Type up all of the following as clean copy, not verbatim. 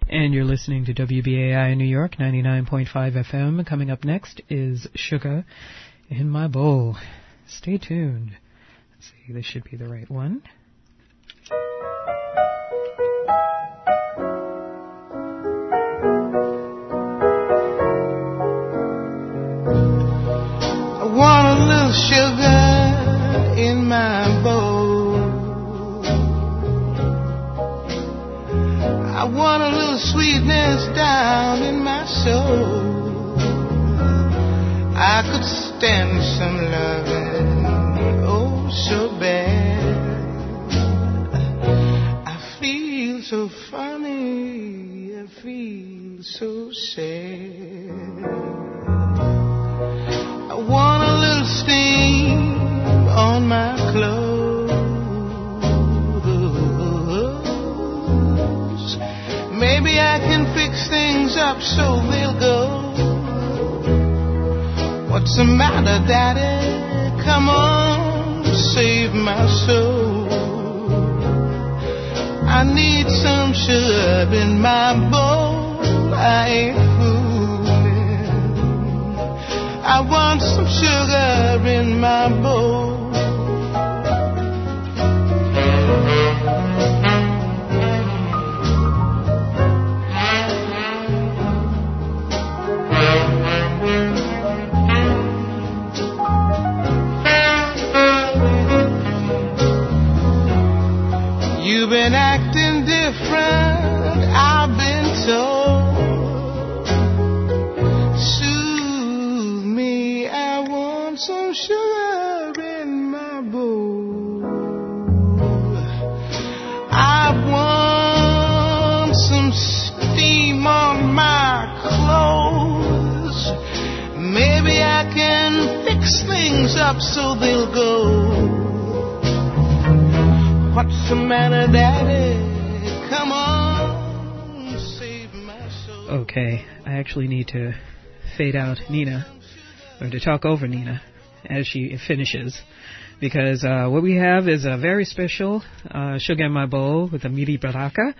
And you're listening to WBAI New York, 99.5 FM. Coming up next is Sugar in My Bowl. Stay tuned. Let's see, this should be the right one. I want a little sugar in my bowl. I want a little sweetness down in my soul. I could stand some loving, oh so bad. I feel so funny, I feel so sad. I want a little steam on my clothes. Maybe I can fix things up so they'll go. What's the matter, Daddy? Come on, save my soul. I need some sugar in my bowl. I ain't fooling. I want some sugar in my bowl. You've been acting different, I've been told. Soothe me, I want some sugar in my bowl. I want some steam on my clothes. Maybe I can fix things up so they'll go. What's the matter, Daddy? Come on, save my soul. Okay, I actually need to fade out Nina, or to talk over Nina as she finishes, because what we have is a very special Sugar in My Bowl with Amiri Baraka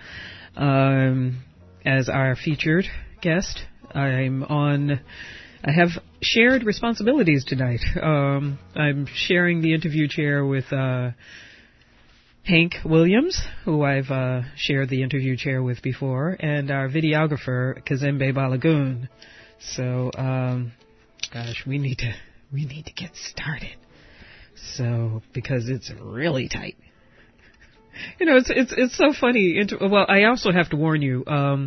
as our featured guest. I have shared responsibilities tonight. I'm sharing the interview chair with Hank Williams, who I've shared the interview chair with before, and our videographer, Kazembe Balagoon. So, gosh, we need to get started. So, because it's really tight. You know, it's so funny. Well, I also have to warn you,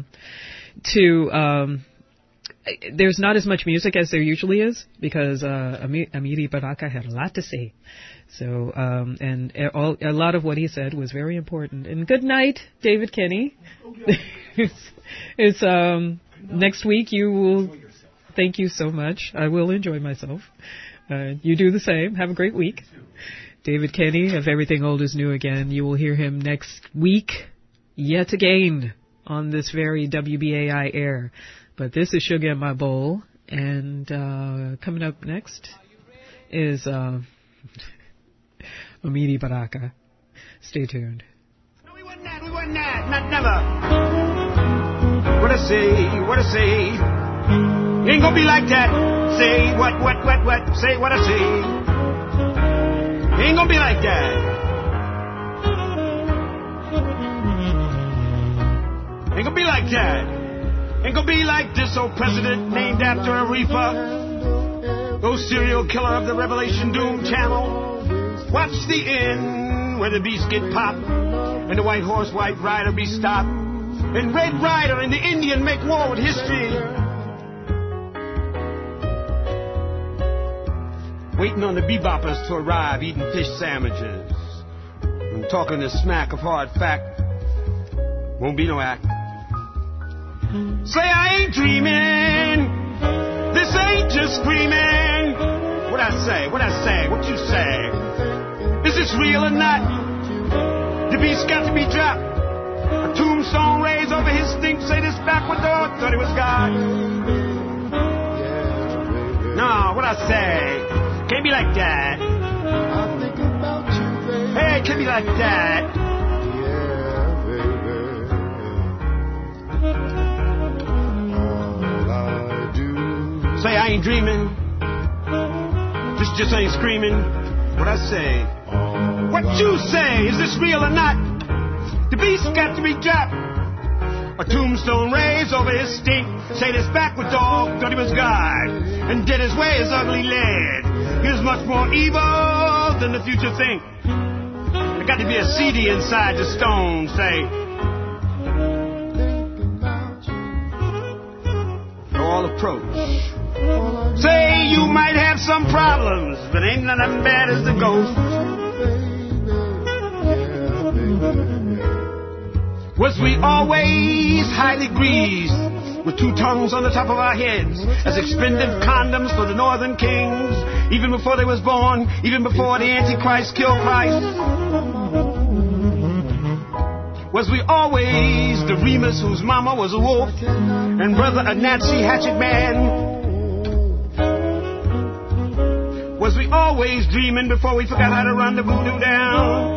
there's not as much music as there usually is, because Amiri Baraka had a lot to say. So, and a lot of what he said was very important. And good night, David Kenny. It's next week you will. Thank you so much. I will enjoy myself. You do the same. Have a great week. David Kenny of Everything Old is New Again. You will hear him next week, yet again, on this very WBAI air. But this is Sugar in My Bowl, and coming up next is Amiri Baraka. Stay tuned. No, we wasn't that, not never. What I say, ain't gonna be like that. Say what, say what I say. Ain't gonna be like that. Ain't gonna be like that. Ain't gonna be like this old president named after a reefer. Oh, serial killer of the Revelation Doom channel. Watch the end where the beast get popped and the white horse, white rider be stopped. And Red Rider and the Indian make war with history. Waiting on the beboppers to arrive, eating fish sandwiches. And talking the smack of hard fact. Won't be no act. Say I ain't dreaming. This ain't just screaming. What I say? What you say? Is this real or not? The beast got to be dropped. A tombstone raised over his stink. Say this backward door. Thought it was God. No, what I say? Can't be like that. Hey, can't be like that. Say I ain't dreaming. This just ain't screaming. What I say? What you say? Is this real or not? The beast got to be dropped. A tombstone raised over his stink. Say this backward dog thought he was God and did his way as ugly lad. He was much more evil than the future think. There got to be a CD inside the stone. Say, all approach. Say you might have some problems, but ain't none of them bad as the ghost. Was we always highly greased with two tongues on the top of our heads as expended condoms for the northern kings, even before they was born, even before the Antichrist killed Christ? Was we always the Remus whose mama was a wolf and brother a Nazi hatchet man? Was we always dreaming before we forgot how to run the voodoo down?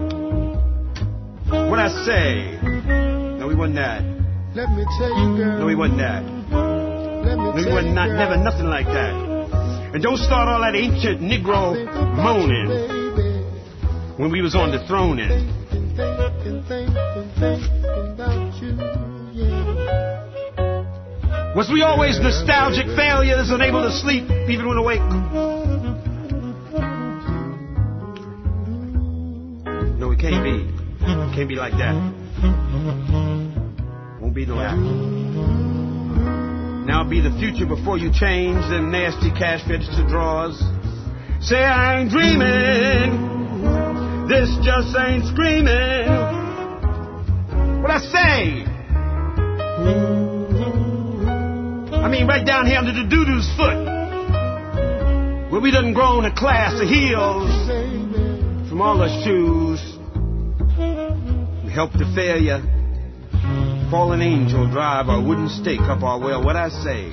What I say? No, we wasn't that. Let me tell you, girl. No, we wasn't that. No, we wasn't not, never nothing like that. And don't start all that ancient Negro moaning when we was on the throne in. Was we always nostalgic failures, unable to sleep even when awake? No, it can't be. Can't be like that. Won't be no that. Now be the future before you change them nasty cash register drawers. Say I ain't dreaming. This just ain't screaming. What I say? I mean right down here under the doo-doo's foot, where we done grown a class of heels from all the shoes. We help the failure fallen angel drive our wooden stake up our well. What I say?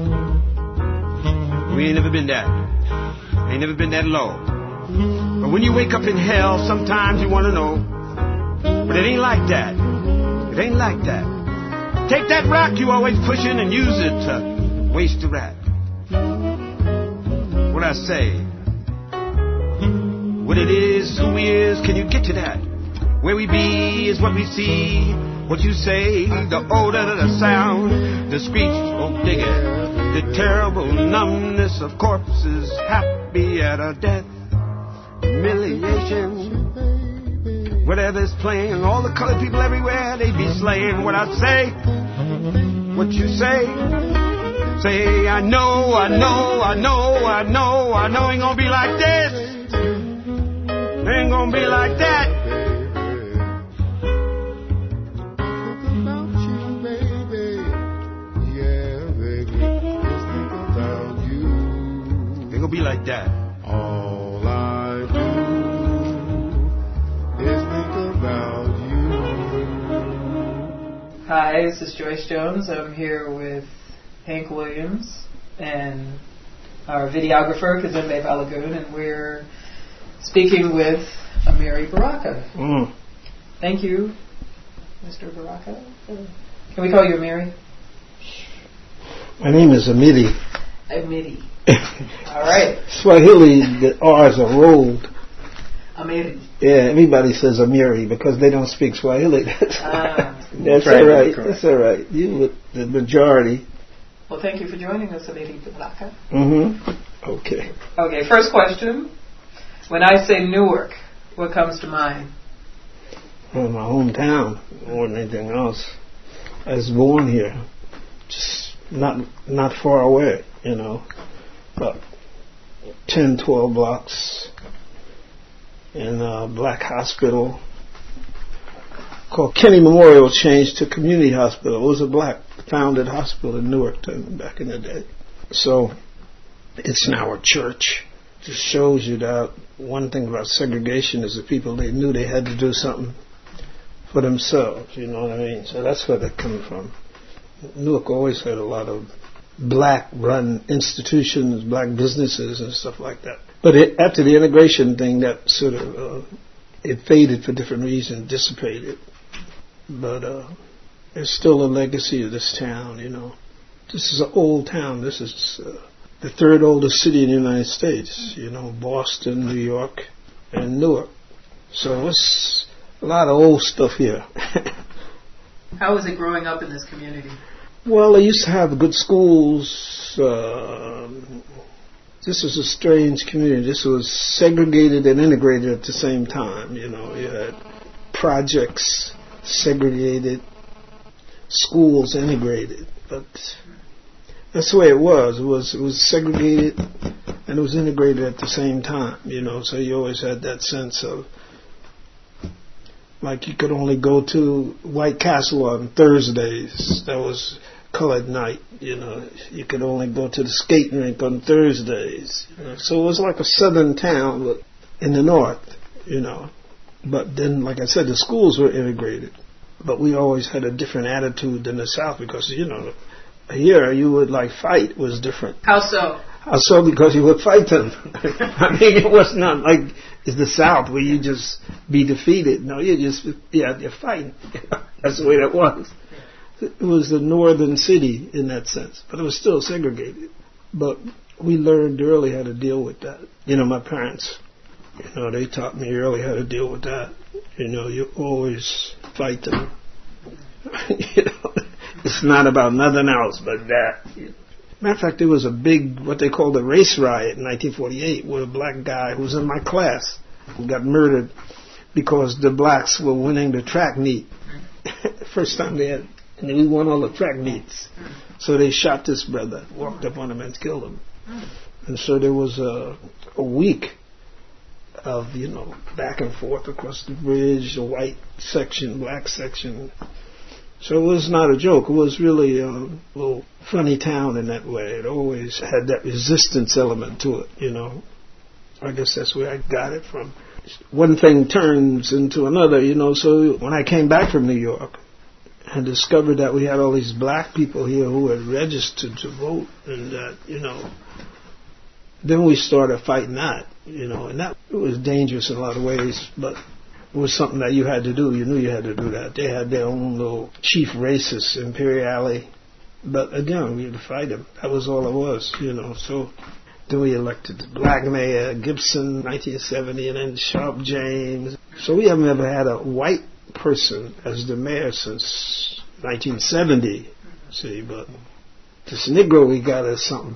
We ain't never been that. Ain't never been that low. But when you wake up in hell, sometimes you want to know. But it ain't like that. It ain't like that. Take that rock you always pushing and use it to waste a rat. What I say? What it is, who we is, can you get to that? Where we be is what we see. What you say, the odor, the sound, the screech, oh dig it, the terrible numbness of corpses happy at a death, humiliation, whatever's playing, all the colored people everywhere, they be slaying. What I say, what you say, say I know, I know, I know, I know, I know ain't gonna be like this, ain't gonna be like that. Be like that. All I do is think about you. Hi, this is Joyce Jones. I'm here with Hank Williams and our videographer, Kazembe Balagoon, and we're speaking with Amiri Baraka. Thank you, Mr. Baraka. Can we call you Amiri? My name is Amiri. Amiri. All right. Swahili, the R's are rolled. Amiri. Yeah, everybody says Amiri because they don't speak Swahili. That's all right. That's all right. You with the majority. Well, thank you for joining us, Amiri Baraka. Okay. Okay, first question. When I say Newark, what comes to mind? Well, my hometown, more than anything else. I was born here, just not far away, you know. About 10, 12 blocks in a black hospital called Kenny Memorial, changed to Community Hospital. It was a black founded hospital in Newark back in the day. So it's now a church. Just shows you that one thing about segregation is the people, they knew they had to do something for themselves, you know what I mean? So that's where that comes from. Newark always had a lot of black-run institutions, black businesses and stuff like that. But after the integration thing, that sort of, it faded for different reasons, dissipated. But there's still a legacy of this town, you know. This is an old town. This is the third oldest city in the United States. You know, Boston, New York, and Newark. So it's a lot of old stuff here. How was it growing up in this community? Well, they used to have good schools. This was a strange community. This was segregated and integrated at the same time. You know, you had projects, segregated, schools integrated. But that's the way it was. It was segregated and it was integrated at the same time. You know, so you always had that sense of, like, you could only go to White Castle on Thursdays. That was colored night. You know, you could only go to the skating rink on Thursdays. You know? So it was like a southern town, but in the north. You know, but then, like I said, the schools were integrated. But we always had a different attitude than the South because, you know, here you would like fight was different. How so? How so? Because you would fight them. I mean, it was not like it's the South where you just be defeated. No, you're fighting. That's the way that was. It was the northern city in that sense, but it was still segregated. But we learned early how to deal with that. You know, my parents, you know, they taught me early how to deal with that. You know, you always fight them. You know, it's not about nothing else but that. Matter of fact, there was a big, what they called a race riot in 1948, where a black guy who was in my class got murdered because the blacks were winning the track meet. First time they had, and we won all the track meets. So they shot this brother, walked up on him and killed him. And so there was a week of, you know, back and forth across the bridge, the white section, black section. So it was not a joke. It was really a little funny town in that way. It always had that resistance element to it, you know. I guess that's where I got it from. One thing turns into another, you know. So when I came back from New York, I discovered that we had all these black people here who had registered to vote, and that, you know, then we started fighting that, you know, and that it was dangerous in a lot of ways, but it was something that you had to do. You knew you had to do that. They had their own little chief racists, Imperiale. But again, we had to fight them. That was all it was, you know. So then we elected the black mayor, Gibson, 1970, and then Sharp James. So we haven't ever had a white person as the mayor since 1970. See, but this Negro we got is something.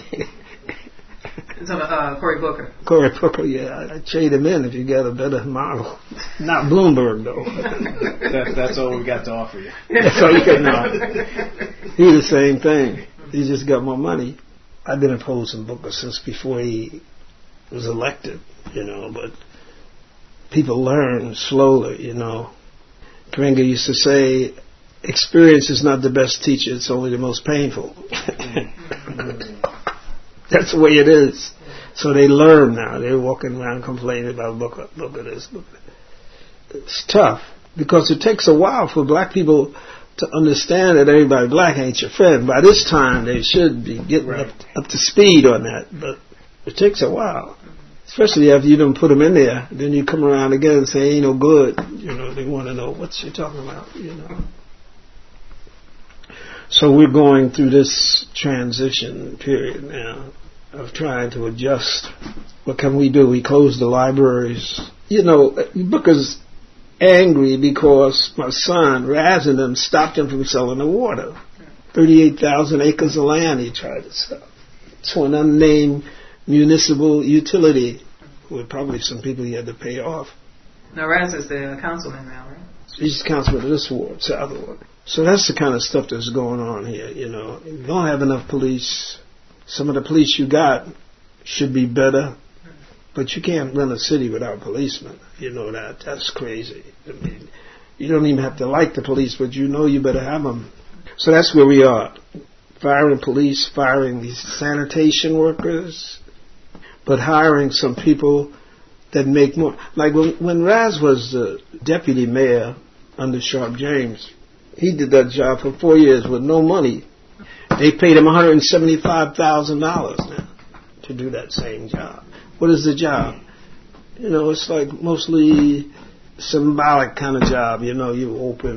Cory Booker. Cory Booker, yeah. I'd trade him in if you got a better model. Not Bloomberg, though. That's all we got to offer you. That's all you got now. He's the same thing. He just got more money. I've been opposing Booker since before he was elected, you know, but people learn slowly, you know. Karenga used to say, experience is not the best teacher, it's only the most painful. That's the way it is. So they learn now. They're walking around complaining about Booker this, Booker that. It's tough because it takes a while for black people to understand that everybody black ain't your friend. By this time, they should be getting up to speed on that, but it takes a while. Especially after you done put them in there, then you come around again and say, ain't no good. You know, they want to know what you're talking about, you know. So we're going through this transition period now of trying to adjust. What can we do? We close the libraries. You know, Booker's angry because my son, Raz, and them stopped him from selling the water. 38,000 acres of land he tried to sell to an unnamed municipal utility with probably some people he had to pay off. Now Raz is the councilman now, right? He's the councilman of this ward, South Ward. So that's the kind of stuff that's going on here, you know. You don't have enough police. Some of the police you got should be better, but you can't run a city without policemen. You know that. That's crazy. I mean, you don't even have to like the police, but you know you better have them. So that's where we are. Firing police, firing these sanitation workers, but hiring some people that make more. Like when Raz was the deputy mayor under Sharp James, he did that job for 4 years with no money. They paid him $175,000 now to do that same job. What is the job? You know, it's like mostly symbolic kind of job. You know, you open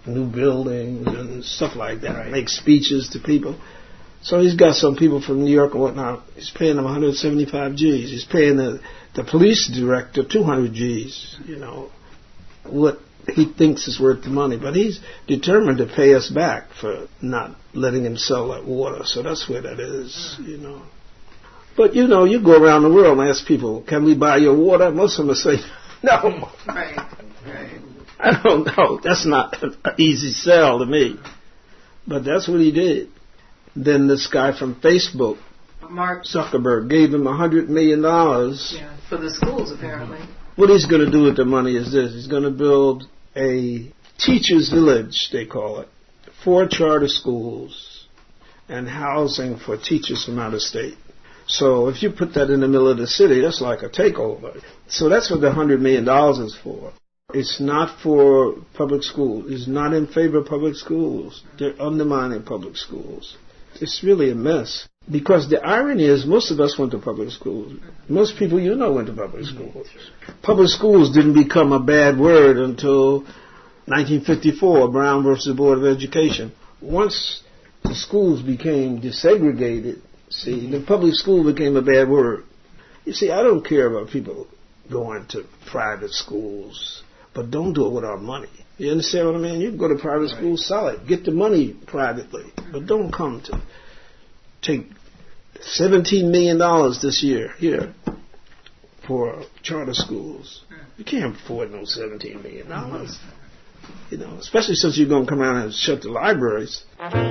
new buildings and stuff like that, make speeches to people. So he's got some people from New York and whatnot. He's paying them 175 G's. He's paying the police director 200 G's, what he thinks is worth the money. But he's determined to pay us back for not letting him sell that water. So that's where that is, But, you go around the world and ask people, can we buy your water? Most of them say, no. Right. I don't know. That's not an easy sell to me. But that's what he did. Then this guy from Facebook, Mark Zuckerberg, gave him $100 million. Yeah, for the schools, apparently. What he's going to do with the money is this. He's going to build a teacher's village, they call it, 4 charter schools and housing for teachers from out of state. So if you put that in the middle of the city, that's like a takeover. So that's what the $100 million is for. It's not for public schools. It's not in favor of public schools. They're undermining public schools. It's really a mess. Because the irony is most of us went to public schools. Most people went to public schools. Public schools didn't become a bad word until 1954, Brown versus Board of Education. Once the schools became desegregated, the public school became a bad word. You see, I don't care about people going to private schools, but don't do it with our money. You understand what I mean? You can go to private schools, sell it, get the money privately, but don't come to take $17 million this year here for charter schools. You can't afford no $17 million, especially since you're going to come around and shut the libraries.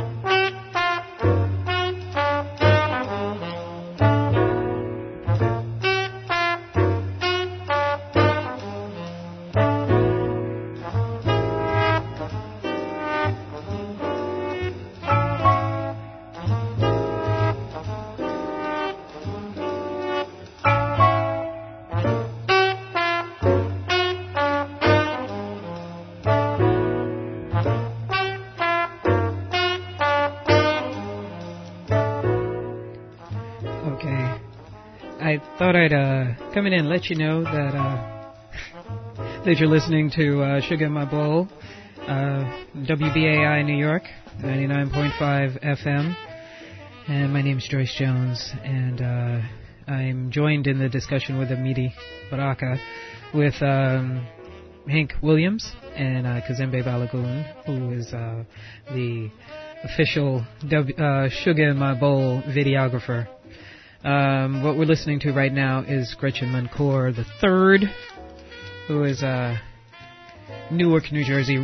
Thought I'd come in and let you know that that you're listening to Sugar in My Bowl, WBAI New York, 99.5 FM, and my name's Joyce Jones, and I'm joined in the discussion with Amiri Baraka, with Hank Williams and Kazembe Balagoon, who is the official Sugar in My Bowl videographer. What we're listening to right now is Gretchen Mancour III, who is Newark, New Jersey.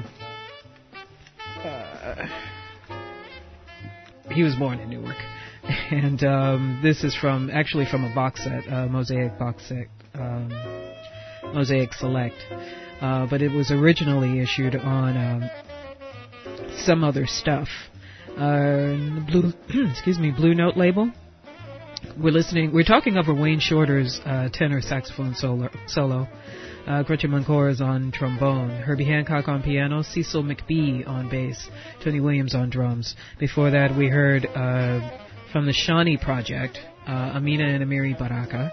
He was born in Newark. And this is from a box set, Mosaic box set, Mosaic Select. But it was originally issued on some other stuff. Blue Note label. We're talking over Wayne Shorter's tenor saxophone solo. Gretchen Mancour is on trombone, Herbie Hancock on piano, Cecil McBee on bass, Tony Williams on drums. Before that, we heard from the Shawnee Project, Amina and Amiri Baraka,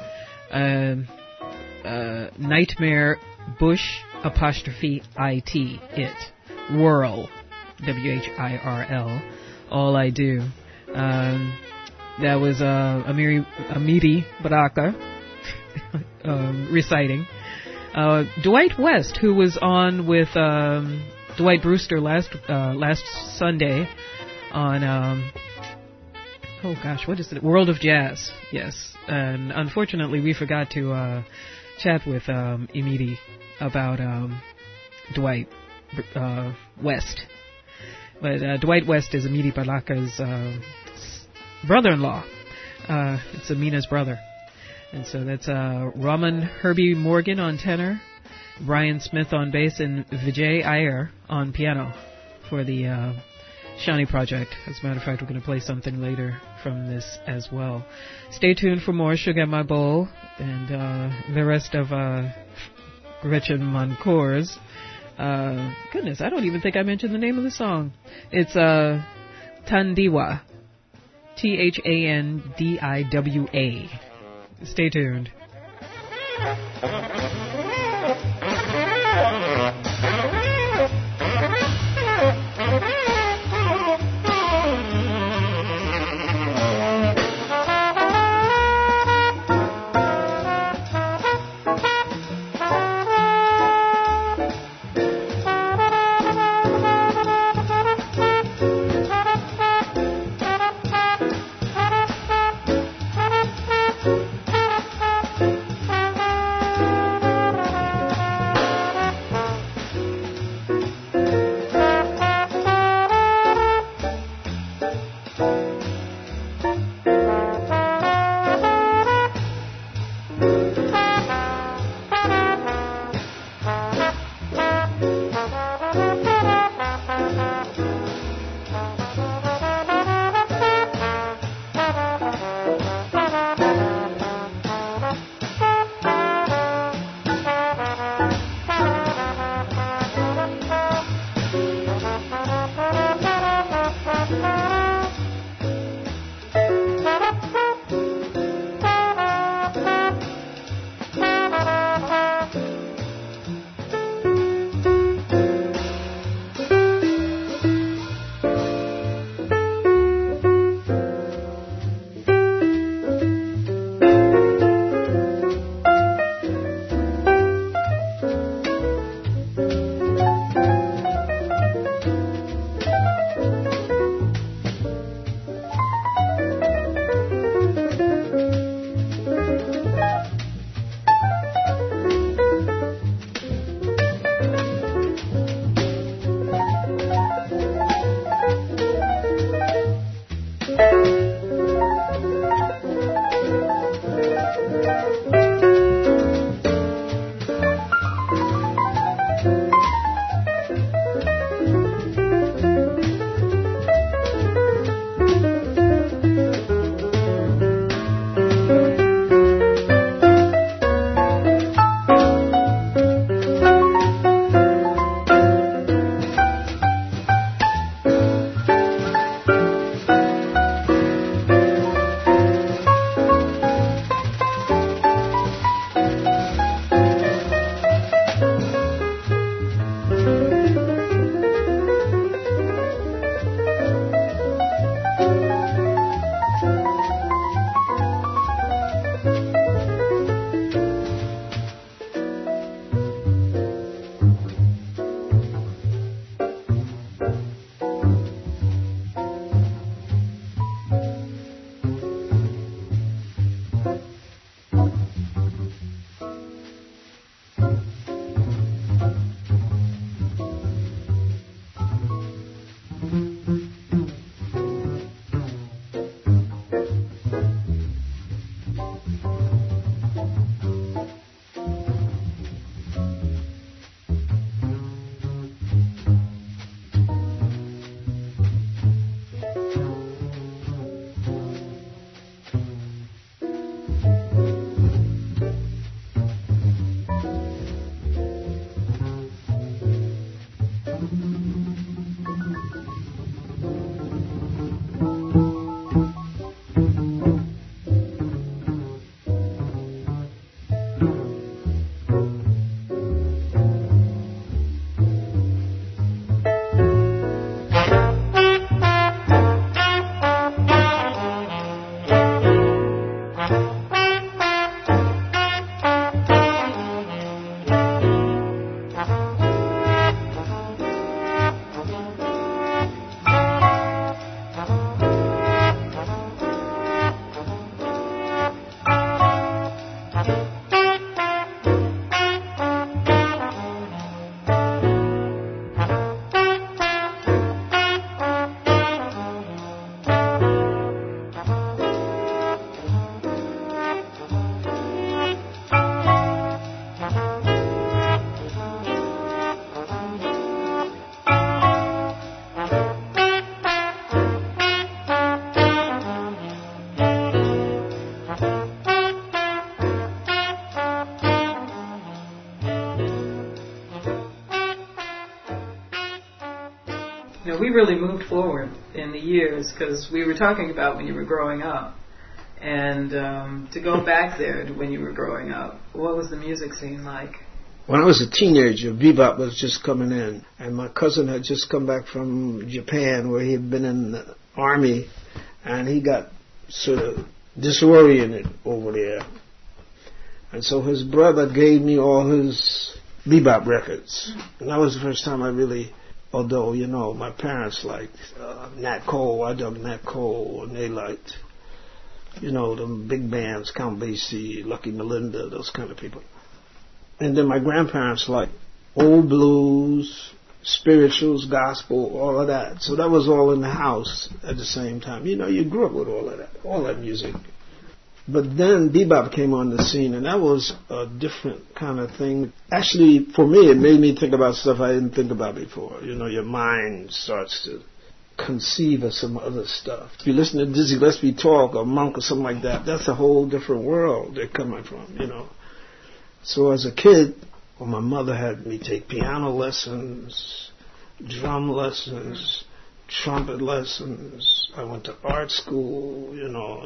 Nightmare Bush 'IT, It, Whirl, WHIRL, All I Do. That was Amiri Baraka reciting. Dwight West, who was on with Dwight Brewster last Sunday on what is it? World of Jazz. Yes, and unfortunately we forgot to chat with Amiri about Dwight West. But Dwight West is Amiri Baraka's brother-in-law. It's Amina's brother. And so that's Raman Herbie Morgan on tenor, Brian Smith on bass, and Vijay Iyer on piano for the Shawnee Project. As a matter of fact, we're going to play something later from this as well. Stay tuned for more Sugar in My Bowl and the rest of Gretchen Mancour's. Goodness, I don't even think I mentioned the name of the song. It's Thandiwa. Thandiwa. Stay tuned. really moved forward in the years, because we were talking about when you were growing up. And to go back there to when you were growing up, what was the music scene like? When I was a teenager, bebop was just coming in. And my cousin had just come back from Japan, where he had been in the army, and he got sort of disoriented over there. And so his brother gave me all his bebop records. And that was the first time I really, although, you know, my parents liked Nat Cole. I dug Nat Cole, and they liked, you know, the big bands, Count Basie, Lucky Melinda, those kind of people. And then my grandparents liked old blues, spirituals, gospel, all of that. So that was all in the house at the same time. You know, you grew up with all that music. But then bebop came on the scene, and that was a different kind of thing. Actually, for me, it made me think about stuff I didn't think about before. You know, your mind starts to conceive of some other stuff. If you listen to Dizzy Gillespie talk or Monk or something like that, that's a whole different world they're coming from, you know. So as a kid, well, my mother had me take piano lessons, drum lessons, trumpet lessons. I went to art school, you know,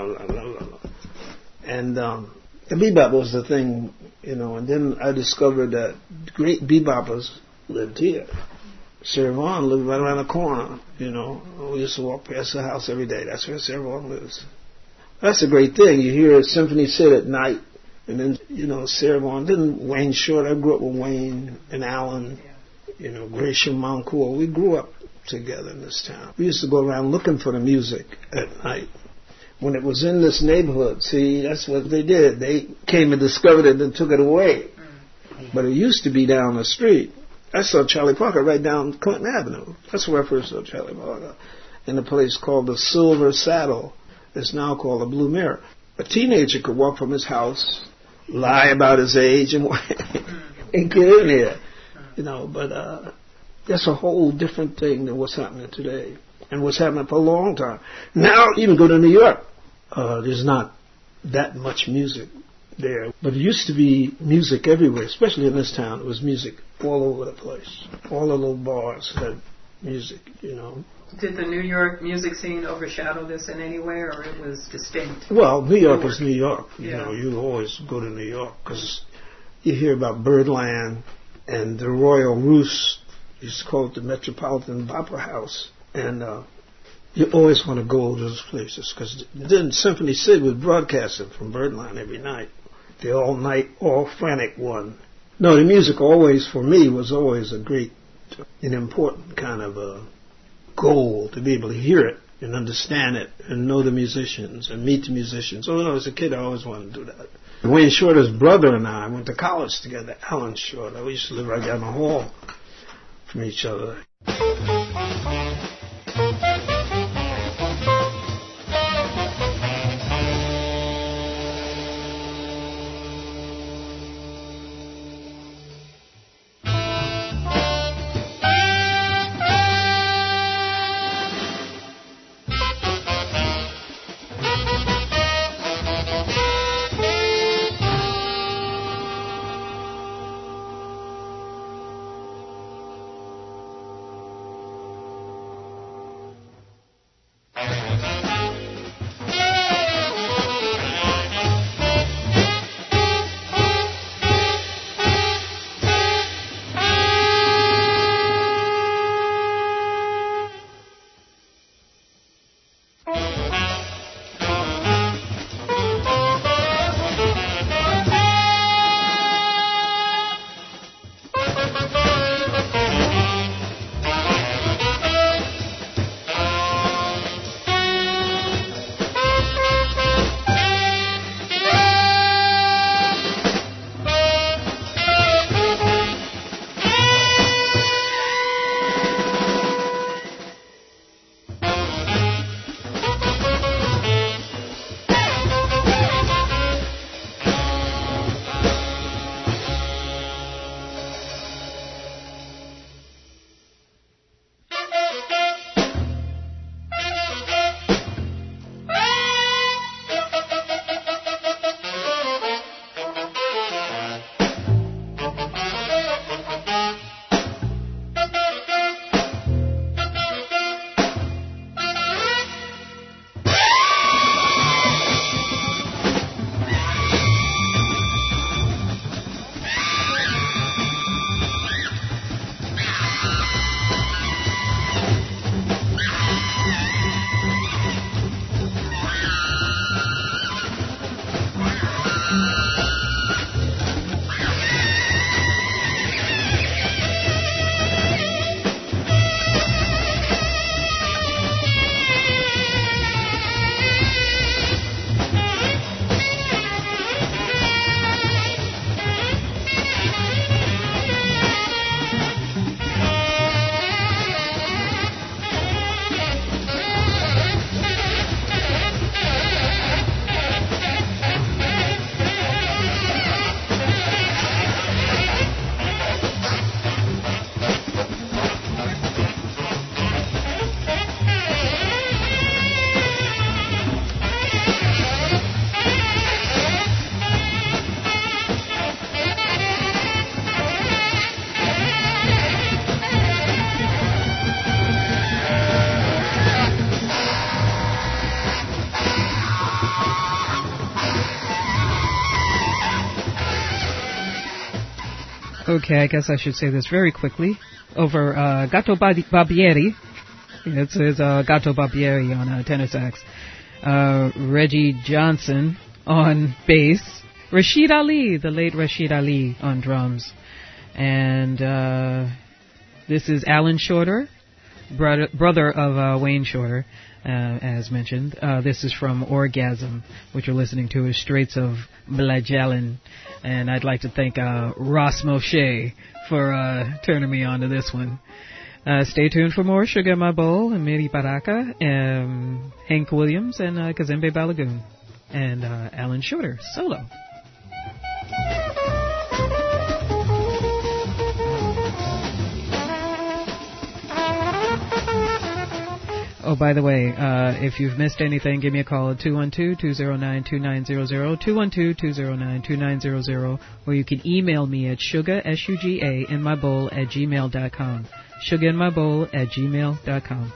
And the bebop was the thing, you know, and then I discovered that great beboppers lived here. Sarah Vaughan lived right around the corner, you know. We used to walk past the house every day. That's where Sarah Vaughan lives. That's a great thing. You hear a symphony sit at night, and then, you know, Sarah Vaughan. Then Wayne Short. I grew up with Wayne and Alan, you know, Gracia Moncourt. We grew up together in this town. We used to go around looking for the music at night. When it was in this neighborhood, see, that's what they did. They came and discovered it and took it away. But it used to be down the street. I saw Charlie Parker right down Clinton Avenue. That's where I first saw Charlie Parker. In a place called the Silver Saddle. It's now called the Blue Mirror. A teenager could walk from his house, lie about his age, and get in there. You know, but that's a whole different thing than what's happening today. And what's happening for a long time. Now, even go to New York, there's not that much music there. But it used to be music everywhere, especially in this town. It was music all over the place. All the little bars had music, you know. Did the New York music scene overshadow this in any way, or it was distinct? Well, New York was New York. You know, you always go to New York because you hear about Birdland and the Royal Roost. It's called the Metropolitan Opera House. And you always want to go to those places because then Symphony Sid was broadcasting from Birdland every night. The all-night, all-frantic one. No, the music always, for me, was always a great and important kind of a goal to be able to hear it and understand it and know the musicians and meet the musicians. Oh, no, as a kid, I always wanted to do that. Wayne Shorter's brother and I went to college together, Alan Shorter. We used to live right down the hall from each other. Okay, I guess I should say this very quickly. Over Gato Barbieri, it says Gato Barbieri on tenor sax, Reggie Johnson on bass, Rashid Ali, the late Rashid Ali on drums, and this is Alan Shorter, brother of Wayne Shorter, as mentioned. This is from Orgasm, which you're listening to is Straits of Magellan. And I'd like to thank Ross Moshe for turning me on to this one. Stay tuned for more Sugar in My Bowl, Miri Baraka, Hank Williams, and Kazembe Balagoon, and Alan Shorter, solo. Oh, by the way, if you've missed anything, give me a call at 212-209-2900, 212-209-2900, or you can email me at sugar, S-U-G-A, in my bowl at gmail.com. sugarinmybowl at gmail.com.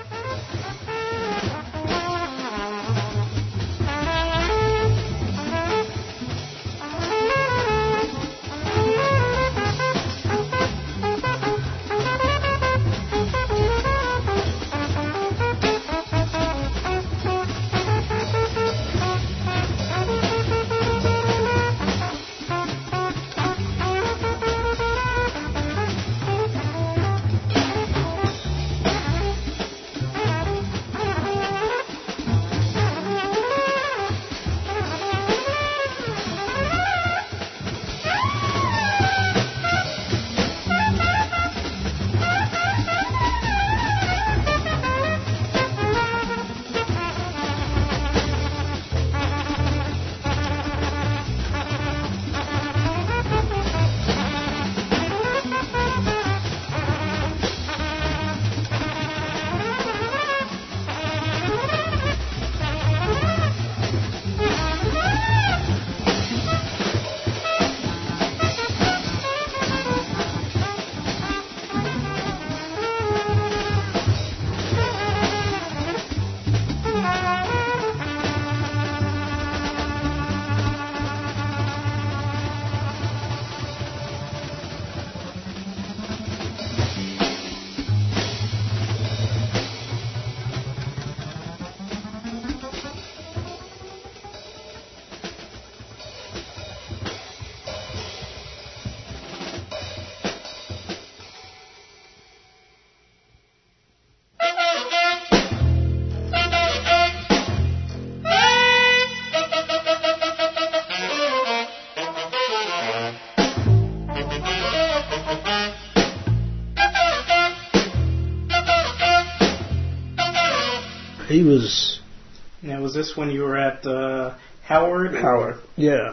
He was... Now, was this when you were at Howard? Howard, yeah.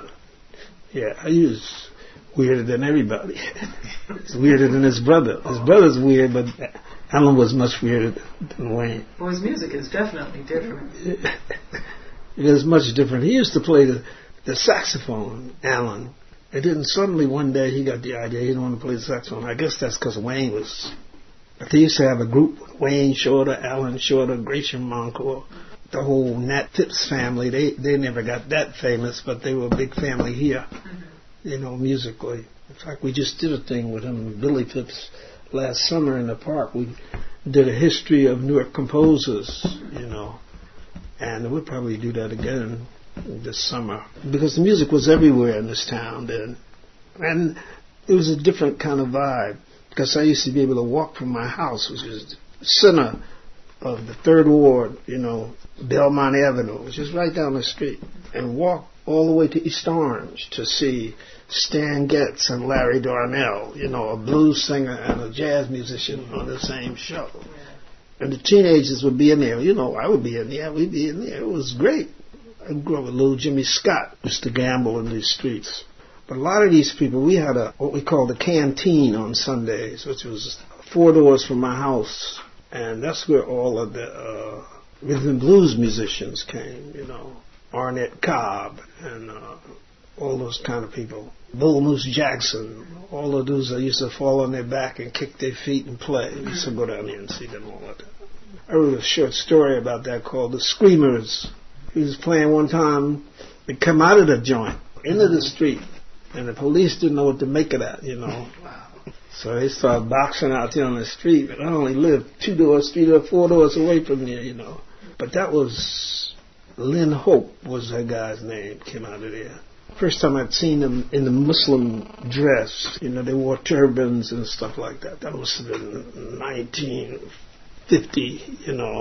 Yeah, he was weirder than everybody. He's weirder than his brother. His brother's weird, but Alan was much weirder than Wayne. Well, his music is definitely different. It is much different. He used to play the saxophone, Alan. And then suddenly one day he got the idea he didn't want to play the saxophone. I guess that's because Wayne was... But they used to have a group, Wayne Shorter, Alan Shorter, Gratian Moncourt, the whole Nat Phipps family. They never got that famous, but they were a big family here, you know, musically. In fact, we just did a thing with him, Billy Phipps, last summer in the park. We did a history of Newark composers, you know, and we'll probably do that again this summer. Because the music was everywhere in this town then. And it was a different kind of vibe. Because I used to be able to walk from my house, which is the center of the 3rd Ward, you know, Belmont Avenue, which is right down the street, and walk all the way to East Orange to see Stan Getz and Larry Darnell, you know, a blues singer and a jazz musician on the same show. And the teenagers would be in there. You know, I would be in there. We'd be in there. It was great. I grew up with little Jimmy Scott, used to gamble in these streets. But a lot of these people, we had what we called a canteen on Sundays, which was 4 doors from my house. And that's where all of the rhythm and blues musicians came, you know. Arnett Cobb and all those kind of people. Bull Moose Jackson, all of those that used to fall on their back and kick their feet and play. We used to go down there and see them all the time. I wrote a short story about that called The Screamers. He was playing one time. They come out of the joint, into the street. And the police didn't know what to make of that, you know. So they started boxing out there on the street. But I only lived 2 doors, 3 doors, 4 doors away from there, you know. But that was, Lynn Hope was that guy's name, came out of there. First time I'd seen them in the Muslim dress. You know, they wore turbans and stuff like that. That must have been 1950, you know,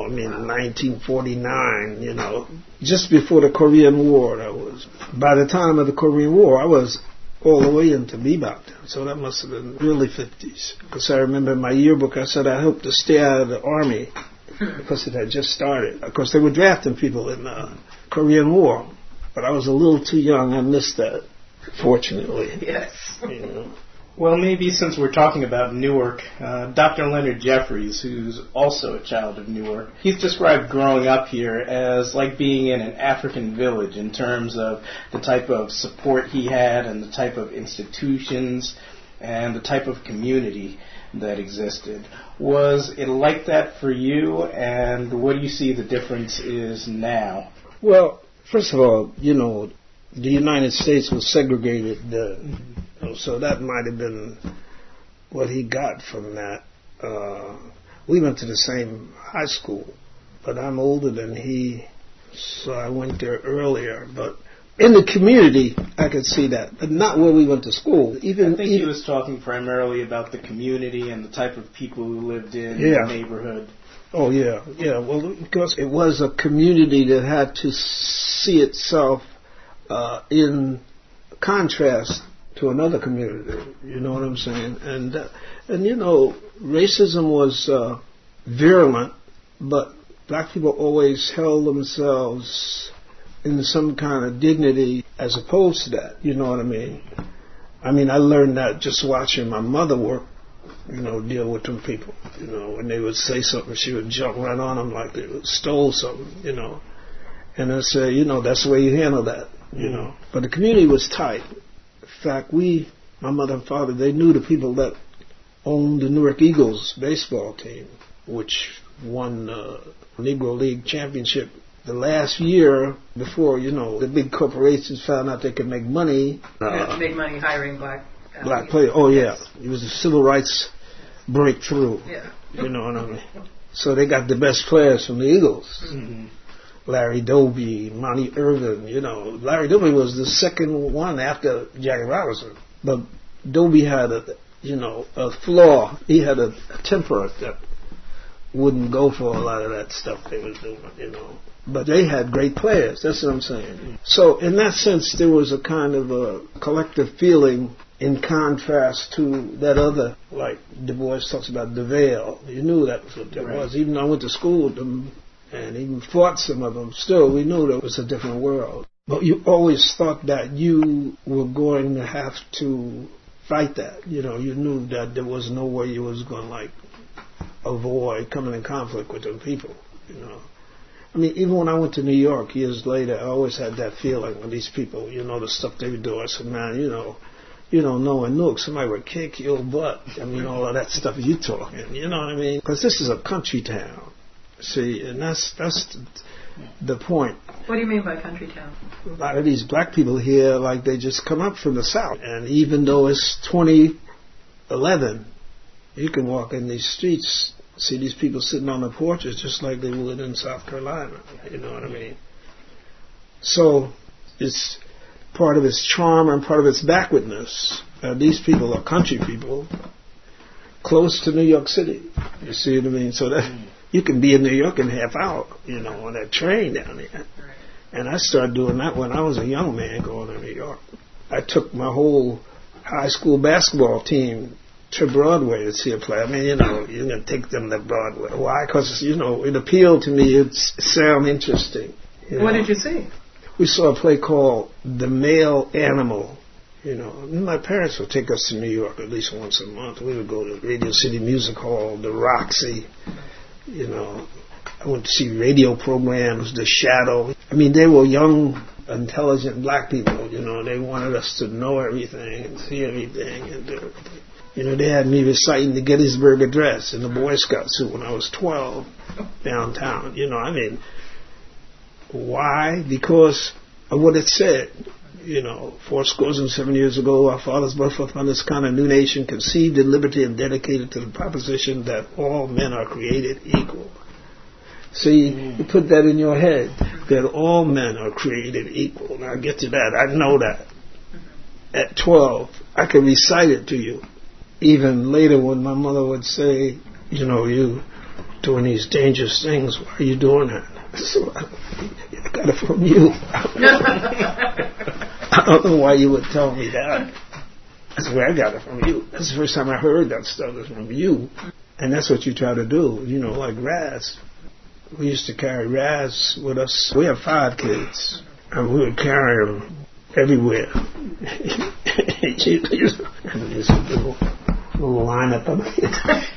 1949, you know. Just before the Korean War, that was. By the time of the Korean War, I was all the way into bebop. So that must have been early 50s. Because I remember in my yearbook, I said I hope to stay out of the Army because it had just started. Of course, they were drafting people in the Korean War. But I was a little too young. I missed that, fortunately. Yes. You know. Well, maybe since we're talking about Newark, Dr. Leonard Jeffries, who's also a child of Newark, he's described growing up here as like being in an African village in terms of the type of support he had and the type of institutions and the type of community that existed. Was it like that for you, and what do you see the difference is now? Well, first of all, you know, the United States was segregated then. So that might have been what he got from that. We went to the same high school, but I'm older than he, so I went there earlier. But in the community, I could see that, but not where we went to school. I think he was talking primarily about the community and the type of people who lived in the neighborhood. Oh, yeah. Well, because it was a community that had to see itself in contrast to another community. You know what I'm saying? And you know, racism was virulent, but black people always held themselves in some kind of dignity as opposed to that. You know what I mean? I learned that just watching my mother work, you know, deal with them people. You know, when they would say something, she would jump right on them like they stole something, you know. And I say, you know, that's the way you handle that, you know. But the community was tight. In fact, my mother and father, they knew the people that owned the Newark Eagles baseball team, which won the Negro League championship the last year before, you know, the big corporations found out they could make money. Make money hiring black players. Oh, yeah. It was a civil rights breakthrough. Yeah. You know what I mean? So they got the best players from the Eagles. Mm-hmm. Larry Doby, Monty Irvin, you know. Larry Doby was the second one after Jackie Robinson. But Doby had a flaw. He had a temper that wouldn't go for a lot of that stuff they was doing, you know. But they had great players. That's what I'm saying. So in that sense, there was a kind of a collective feeling in contrast to that other, like Du Bois talks about the veil. You knew that was what that was. Even though I went to school with them and even fought some of them, still we knew there was a different world. But you always thought that you were going to have to fight that. You know, you knew that there was no way you was going to, like, avoid coming in conflict with them people, you know. Even when I went to New York years later, I always had that feeling with these people, you know, the stuff they would do. I said, man, you know, in Newark, somebody would kick your butt. All of that stuff you talking, you know what I mean? Because this is a country town, see, and that's the point. What do you mean by country town? A lot of these black people here, like, they just come up from the South. And even though it's 2011, you can walk in these streets, see these people sitting on the porches just like they would in South Carolina. You know what I mean? So it's part of its charm and part of its backwardness. These people are country people close to New York City. You see what I mean? So that you can be in New York in a half hour, you know, on that train down there. And I started doing that when I was a young man going to New York. I took my whole high school basketball team to Broadway to see a play. You're going to take them to Broadway. Why? Because, you know, it appealed to me. It sounded interesting. What did you see? We saw a play called The Male Animal. You know, my parents would take us to New York at least once a month. We would go to Radio City Music Hall, the Roxy. You know, I went to see radio programs, The Shadow. They were young, intelligent black people. You know, they wanted us to know everything and see everything and do everything. You know, they had me reciting the Gettysburg Address in the Boy Scout suit when I was 12 downtown. You know, why? Because of what it said. fourscore-and-7 years ago, our fathers birthed upon this kind of new nation, conceived in liberty and dedicated to the proposition that all men are created equal. See, you put that in your head, that all men are created equal. Now get to that. I know that. At 12, I could recite it to you. Even later when my mother would say, you doing these dangerous things, why are you doing that? So I got it from you. I don't know why you would tell me that. That's where I got it from you. That's the first time I heard that stuff was from you. And that's what you try to do, like Raz. We used to carry Raz with us. We have 5 kids, and we would carry them everywhere. Little lineup of it.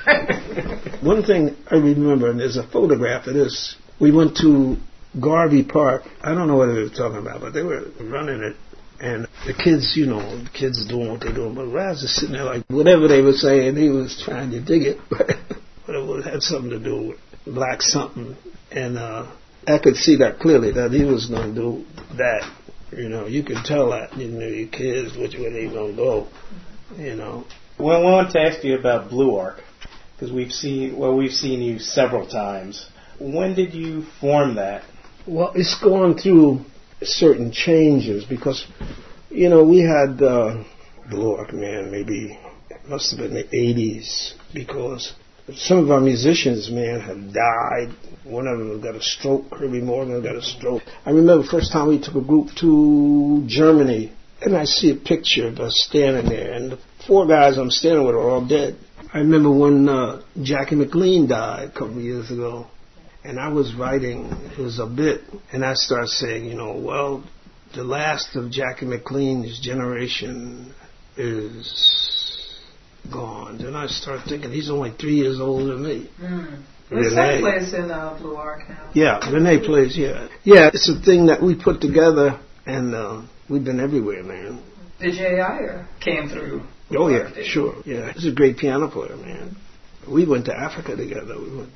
One thing I remember, and there's a photograph of this. We went to Garvey Park. I don't know what they were talking about, but they were running it. And the kids, the kids doing what they're doing. But Raz is sitting there like, whatever they were saying, he was trying to dig it. But it had something to do with black something. And I could see that clearly, that he was going to do that. You could tell that, your kids, which way they going to go, Well, I want to ask you about Blue Ark, because we've seen you several times. When did you form that? Well, it's gone through certain changes because, we had Blue Ark, man, maybe it must have been the 80s, because some of our musicians, man, have died. One of them got a stroke. Herbie Morgan got a stroke. I remember the first time we took a group to Germany, and I see a picture of us standing there, and the 4 guys I'm standing with are all dead. I remember when Jackie McLean died a couple of years ago, and I was writing, it was a bit, and I started saying, well, the last of Jackie McLean's generation is gone. And I started thinking, he's only 3 years older than me. Renee plays in Blue Ark now. Yeah, Renee plays, yeah. Yeah, it's a thing that we put together, and we've been everywhere, man. Vijay Iyer came through. Oh, yeah, sure. Yeah, he's a great piano player, man. We went to Africa together. We went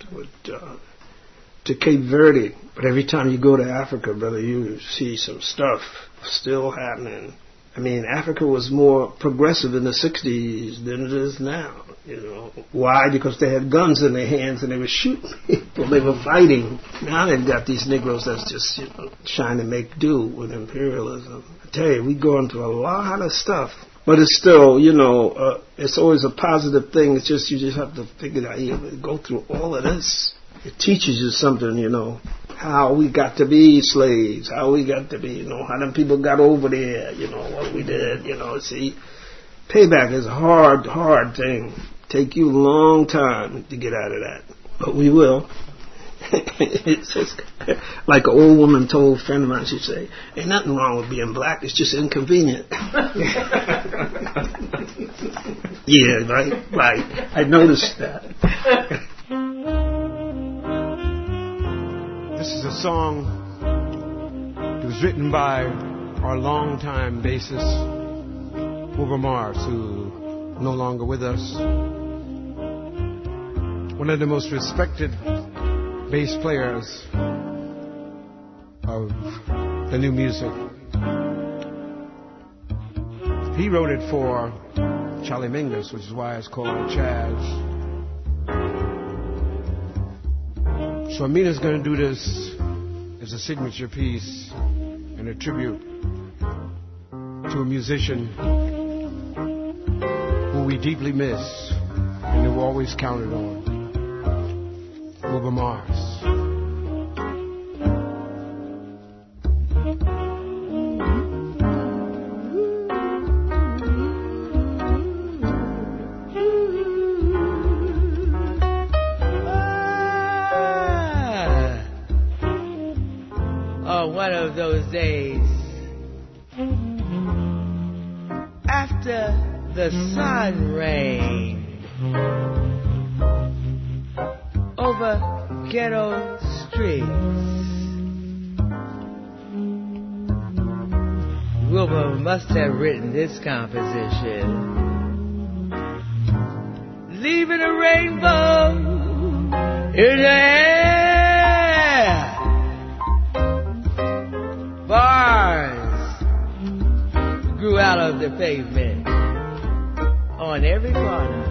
to Cape Verde. But every time you go to Africa, brother, you see some stuff still happening. I mean, Africa was more progressive in the 60s than it is now, Why? Because they had guns in their hands and they were shooting people. They were fighting. Now they've got these Negroes that's just, trying to make do with imperialism. I tell you, we go into a lot of stuff. But it's still, it's always a positive thing. It's just, you just have to figure out, go through all of this. It teaches you something, how we got to be slaves, how we got to be, how them people got over there, what we did, see. Payback is a hard thing. Take you a long time to get out of that. But we will. It's just like an old woman told a friend of mine, she'd say, ain't nothing wrong with being black, it's just inconvenient. Yeah, right. I noticed that. This is a song that was written by our longtime bassist, Wilbur Mars, who no longer with us. One of the most respected bass players of the new music. He wrote it for Charlie Mingus, which is why it's called Chaz. So Amina's going to do this as a signature piece and a tribute to a musician who we deeply miss and who always counted on, Wilbur Mars. One of those days after the sun rained over ghetto streets, Wilbur must have written this composition, leaving a rainbow in the air. Bars of the pavement on every corner.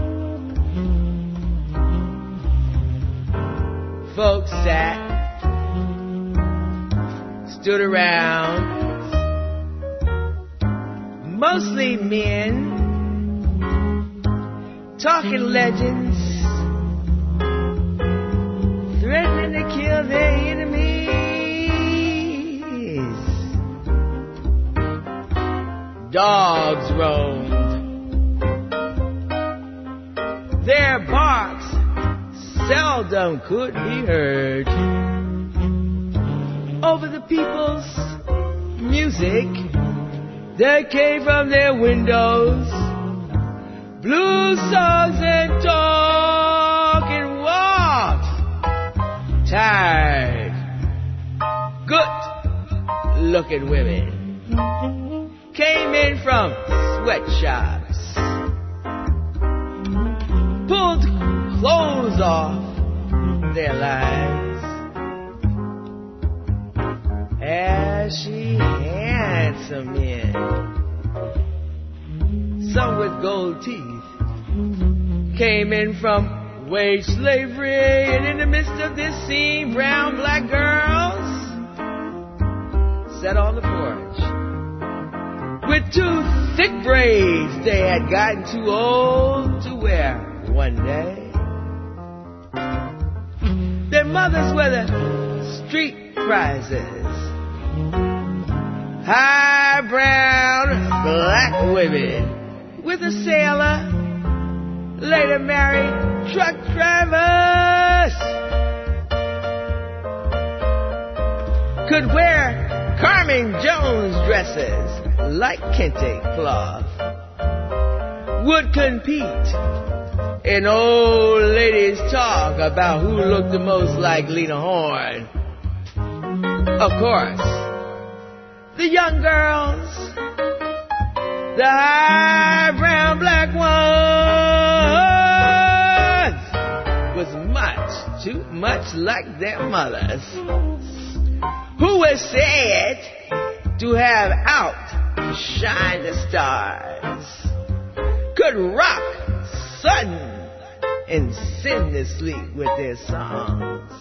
Folks sat, stood around, mostly men, talking legends, threatening to kill their enemies. Dogs roamed. Their barks seldom could be heard. Over the people's music that came from their windows, blue songs and talking walks. Tired, good-looking women came in from sweatshops, pulled clothes off their lives. Ashy, handsome men, some with gold teeth, came in from wage slavery, and in the midst of this scene, brown, black girls sat on the porch with two thick braids they had gotten too old to wear one day. Their mothers were the street prizes, high brown black women with a sailor, later married truck drivers, could wear Carmen Jones dresses like kente cloth, would compete in old ladies' talk about who looked the most like Lena Horne. Of course, the young girls, the high brown black ones, was much, too much like their mothers, who was said to have outshined the stars, could rock sudden and send to sleep with their songs,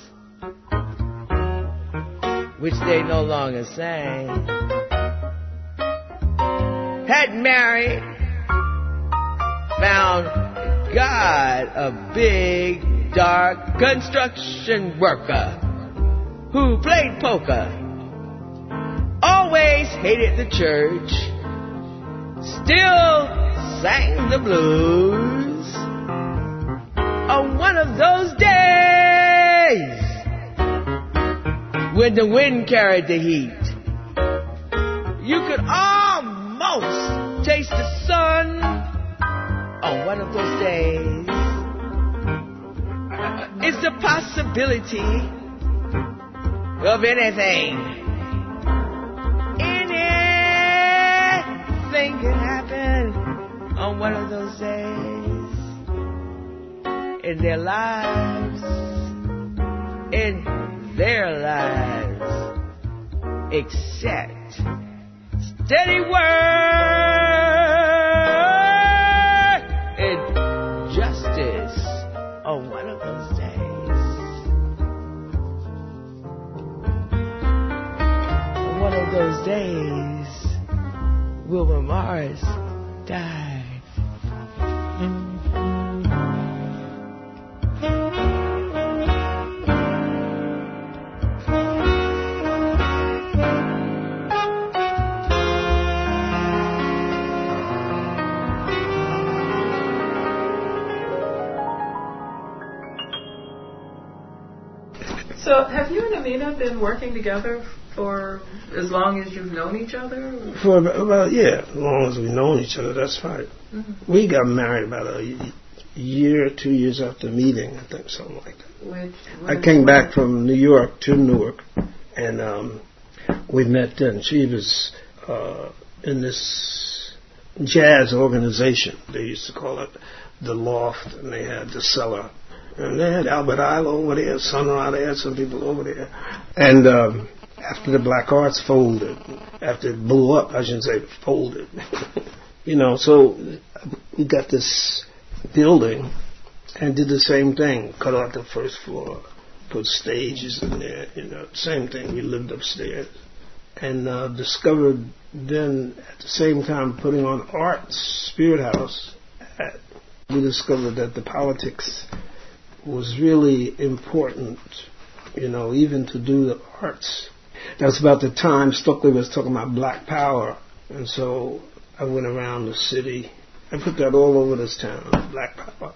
which they no longer sang, had married, found God a big, dark construction worker who played poker, always hated the church, still sang the blues. On one of those days when the wind carried the heat, you could almost taste the sun. On one of those days, it's the possibility of anything. Anything can happen on one of those days in their lives, except steady work and justice on one of those days. On one of those days, Wilbur Morris died. So, have you and Amina been working together for as long as you've known each other? For about, yeah, as long as we've known each other, that's fine. Mm-hmm. We got married about a year, 2 years after meeting, I think, something like that. I came back from New York to Newark, and we met then. She was in this jazz organization. They used to call it the Loft, and they had the Cellar. And they had Albert Isle over there, Sun Ra there, some people over there. And after the Black Arts folded, after it blew up, I shouldn't say folded. So we got this building and did the same thing, cut out the first floor, put stages in there, same thing. We lived upstairs and discovered then at the same time putting on Arts, Spirit House, we discovered that the politics was really important, even to do the arts. That's about the time Stokely was talking about Black Power, and so I went around the city. I put that all over this town, Black Power,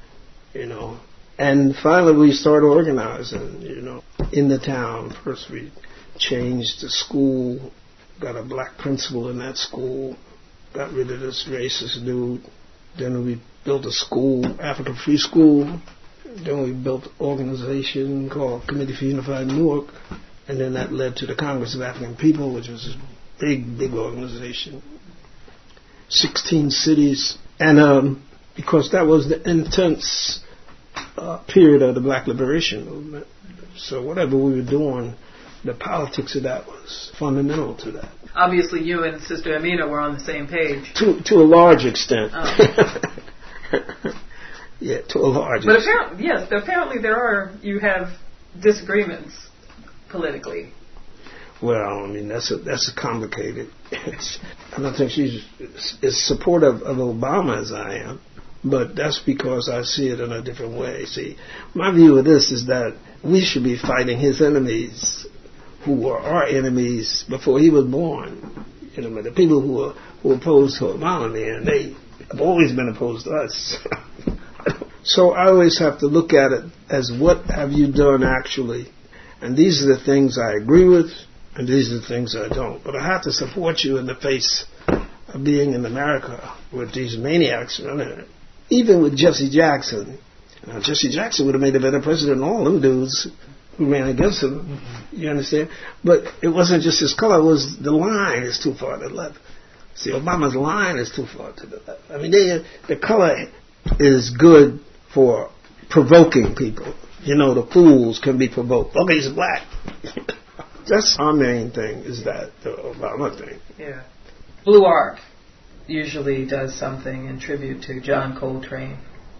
And finally we started organizing, in the town. First we changed the school, got a black principal in that school, got rid of this racist dude. Then we built a school, African Free School. Then we built an organization called Committee for Unified Newark. And then that led to the Congress of African People, which was a big, big organization. 16 cities. And because that was the intense period of the Black Liberation Movement. So whatever we were doing, the politics of that was fundamental to that. Obviously, you and Sister Amina were on the same page. To a large extent. Oh. Yeah, to a large but extent. apparently you have disagreements politically. Well, I mean, that's a complicated. I don't think she's as supportive of Obama as I am, but that's because I see it in a different way. See, my view of this is that we should be fighting his enemies, who were our enemies before he was born. But the people who were opposed to Obama, man, they have always been opposed to us. So I always have to look at it as what have you done actually, and these are the things I agree with, and these are the things I don't. But I have to support you in the face of being in America with these maniacs running it. Even with Jesse Jackson. Now, Jesse Jackson would have made a better president than all them dudes who ran against him. You understand? But it wasn't just his color. It was the line is too far to the left. See, Obama's line is too far to the left. I mean, the color is good for provoking people. The fools can be provoked. Okay, he's black. That's our main thing, is that the Obama thing. Yeah. Blue Arc usually does something in tribute to John Coltrane.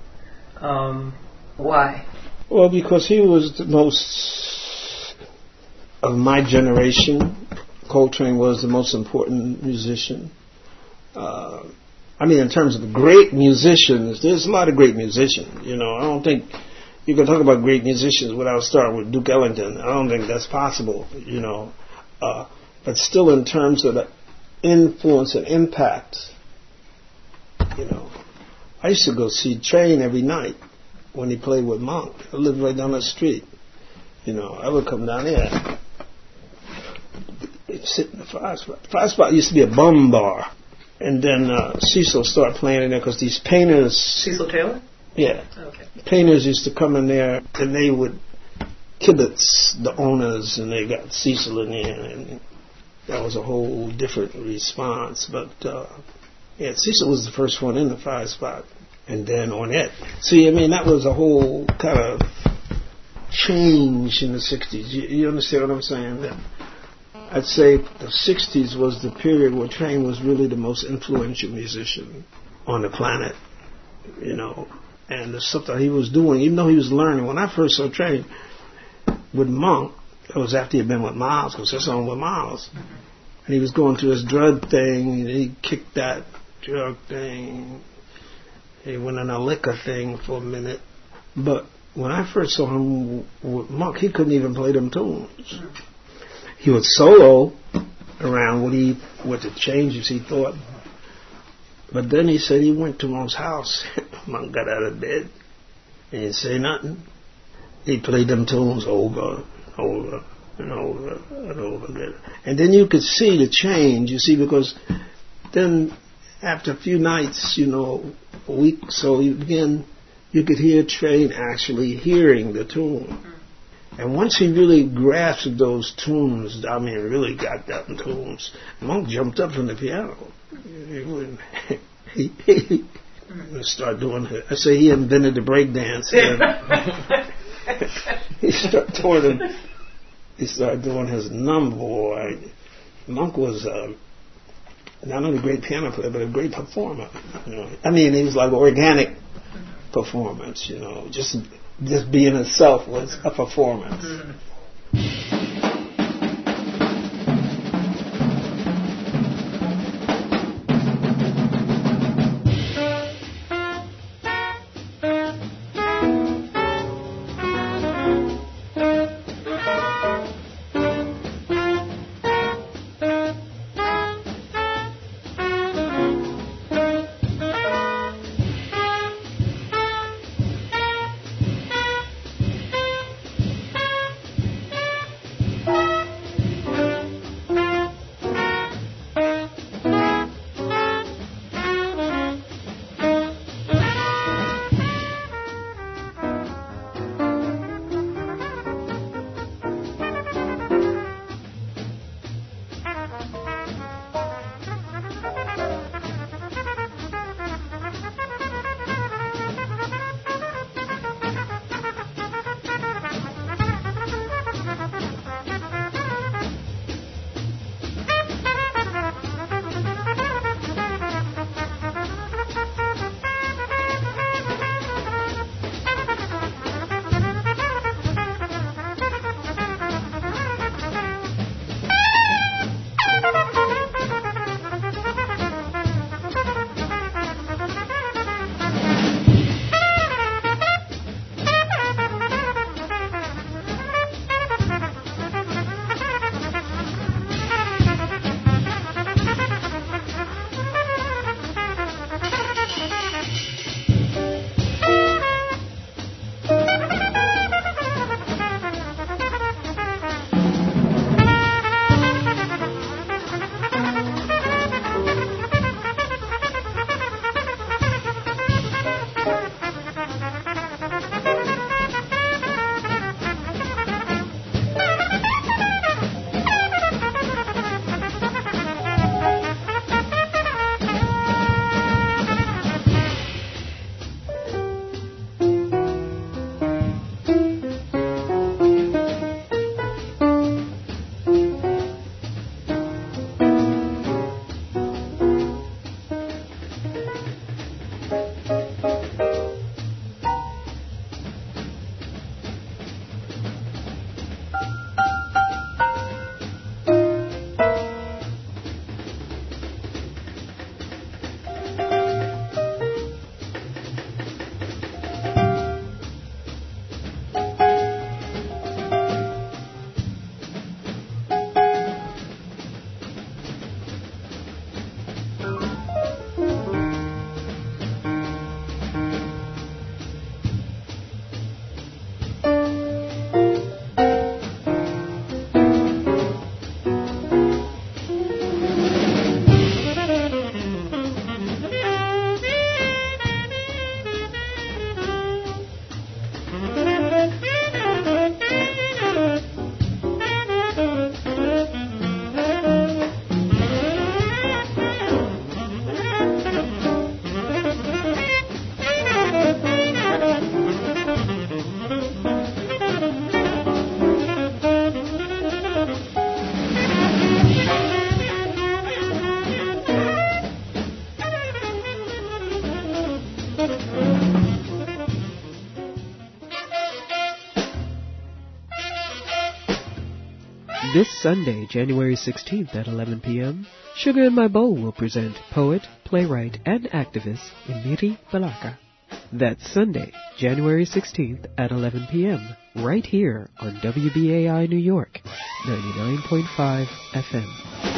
Why? Well, because he was the most, of my generation, Coltrane was the most important musician. In terms of great musicians, there's a lot of great musicians. I don't think you can talk about great musicians without starting with Duke Ellington. I don't think that's possible, But still, in terms of the influence and impact, I used to go see Train every night when he played with Monk. I lived right down the street. I would come down there, sit in the Fire Spot. The Fire Spot used to be a bum bar. And then Cecil started playing in there because these painters... Cecil Taylor? Yeah. Okay. Painters used to come in there and they would kibitz the owners, and they got Cecil in there, and that was a whole different response. But Cecil was the first one in the Fire Spot, and then Ornette. See, that was a whole kind of change in the 60s. You understand what I'm saying? I'd say the 60s was the period where Train was really the most influential musician on the planet, and the stuff that he was doing, even though he was learning. When I first saw Train with Monk, it was after he had been with Miles, because that's on with Miles. And he was going through his drug thing, and he kicked that drug thing. He went on a liquor thing for a minute. But when I first saw him with Monk, he couldn't even play them tunes. He would solo around what the changes he thought. But then he said he went to Monk's house. Monk got out of bed. He didn't say nothing. He played them tunes over and over and over and over again. And then you could see the change, because then after a few nights, a week or so, you could hear Train actually hearing the tune. And once he really grasped those tunes, really got them tunes, Monk jumped up from the piano. He started doing it. I say he invented the break dance. He started doing he started doing his number, boy, Monk was not only a great piano player, but a great performer. You know, I mean, it was like organic performance. You know, just being itself was a performance. This Sunday, January 16th at 11 p.m., Sugar in My Bowl will present poet, playwright, and activist Imiri Balaka. That's Sunday, January 16th at 11 p.m., right here on WBAI New York, 99.5 FM.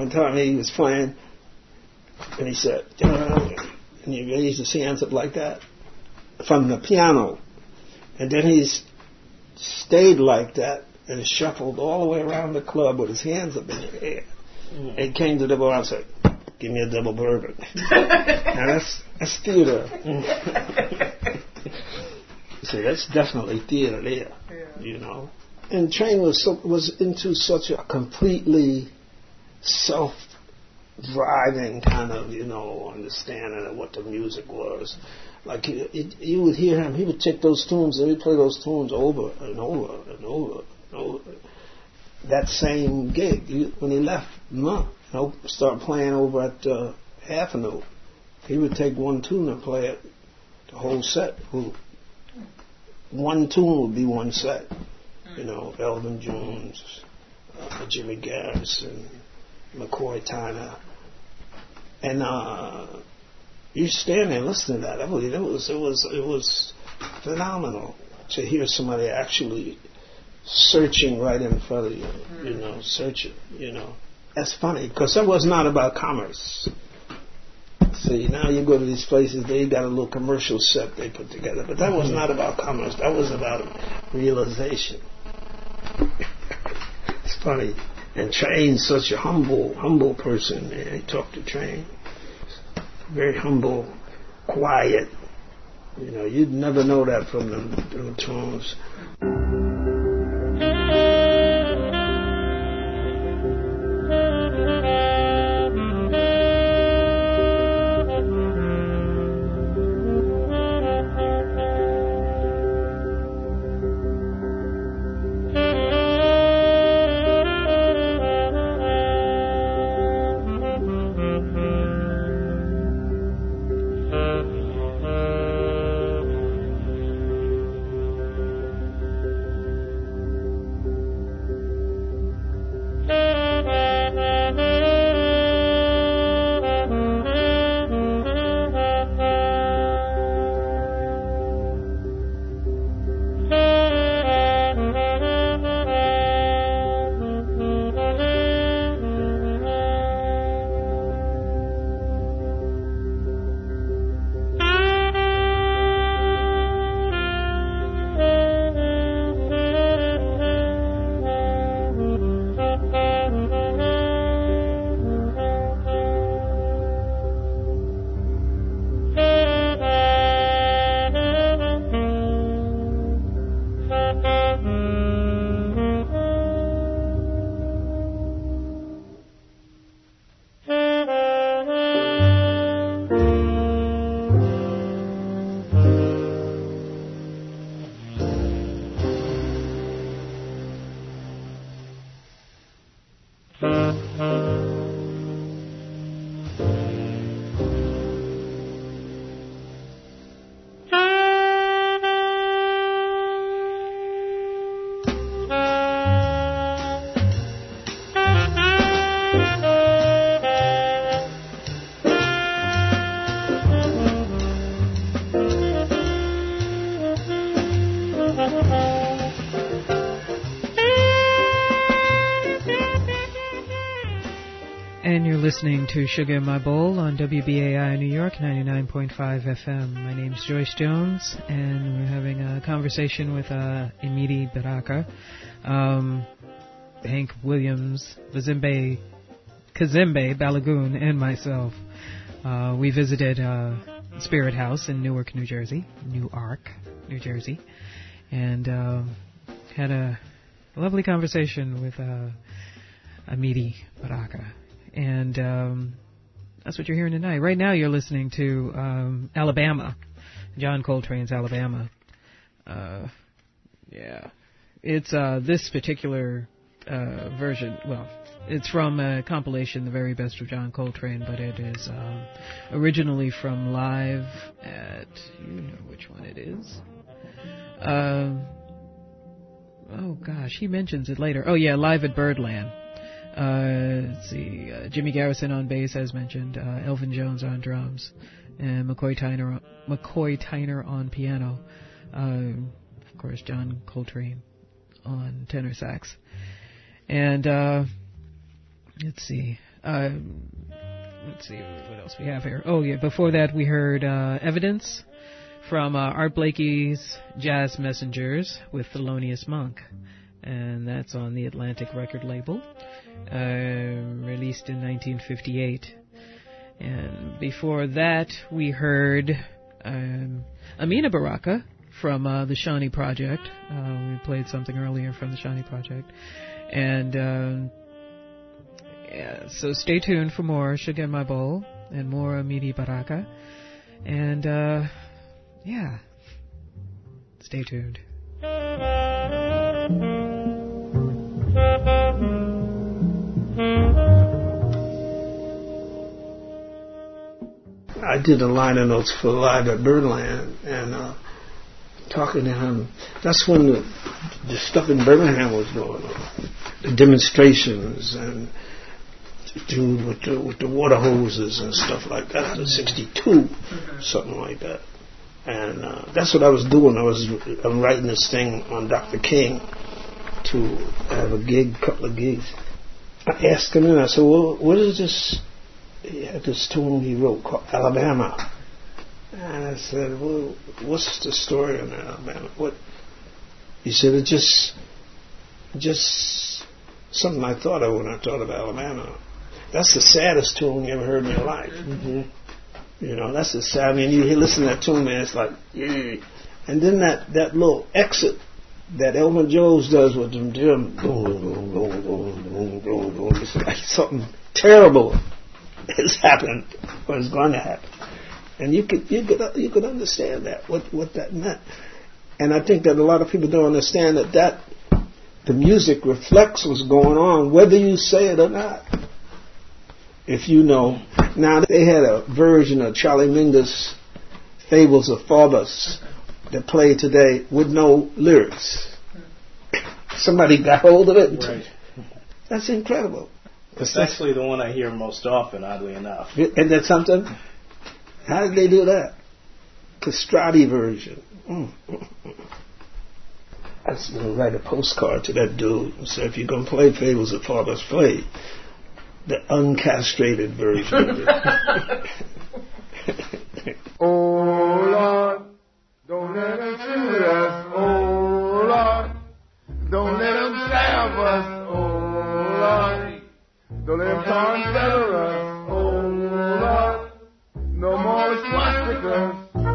one time he was playing, and he said, and he raised his hands up like that from the piano. And then he stayed like that and shuffled all the way around the club with his hands up in the air. And came to the bar and said, "Give me a double bourbon." Now that's theater. See, that's definitely theater there, you know. And Train was into such a completely self-driving kind of, you know, understanding of what the music was. Like you would hear him, he would take those tunes and he'd play those tunes over and over and over and over. That same gig, when he left, start playing over at half a note. He would take one tune and play it the whole set. One tune would be one set. You know, Elvin Jones, Jimmy Garrison, McCoy Tyner, and you stand there and listen to that. I believe it was phenomenal to hear somebody actually searching right in front of you. You know, searching. You know, that's funny because that was not about commerce. See, now you go to these places, they got a little commercial set they put together, but that was not about commerce. That was about realization. It's funny. And Train's such a humble person, man. He talked to Train. Very humble, quiet. You know, you'd never know that from them tunes. And you're listening to Sugar in My Bowl on WBAI New York 99.5 FM. My name's Joyce Jones, and we're having a conversation with Emidi Baraka, Hank Williams, Kazembe Balagoon, and myself. We visited Spirit House in Newark, New Jersey, and had a lovely conversation with Emidi Baraka. And that's what you're hearing tonight. Right now you're listening to Alabama, John Coltrane's Alabama. It's this particular version, well, it's from a compilation, The Very Best of John Coltrane, but it is originally from Live at, you know which one it is. Oh gosh, he mentions it later. Oh yeah, Live at Birdland. Let's see, Jimmy Garrison on bass, as mentioned, Elvin Jones on drums, and McCoy Tyner on piano. Of course, John Coltrane on tenor sax. And let's see, let's see what else we have here. Oh, yeah, before that we heard Evidence from Art Blakey's Jazz Messengers with Thelonious Monk. And that's on the Atlantic record label, released in 1958. And before that, we heard Amina Baraka from the Shawnee Project. We played something earlier from the Shawnee Project. And yeah, so stay tuned for more Sugar in My Bowl and more Amina Baraka. And yeah, stay tuned. I did a liner notes for Live at Birdland, and talking to him, that's when the stuff in Birmingham was going on, the demonstrations and dude with the water hoses and stuff like that. In '62, something like that. And that's what I was doing. I'm writing this thing on Dr. King to have a couple of gigs. I asked him, and I said, well, what is this? He had this tune he wrote called Alabama. And I said, well, what's the story on Alabama? What? He said, it's just something I thought of when I thought of Alabama. That's the saddest tune you ever heard in your life. Mm-hmm. You know, that's the sad. I mean, you listen to that tune, man, it's like, and then that little exit that Elvin Jones does with them, it's like something terrible has happened or is going to happen, and you could understand that what that meant. And I think that a lot of people don't understand that the music reflects what's going on, whether you say it or not. If you know, now they had a version of Charlie Mingus' Fables of Faubus that played today with no lyrics. Somebody got hold of it. Right. That's incredible. It's actually the one I hear most often, oddly enough. And that's something? How did they do that? Castrati version. I was going to write a postcard to that dude and say, if you're going to play Fables of Faubus, play the uncastrated version of it. Oh Lord, don't let them shoot us. Oh Lord, don't let them stab us. Oh Lord, don't let them torn feather us. Oh Lord, no more swastikas.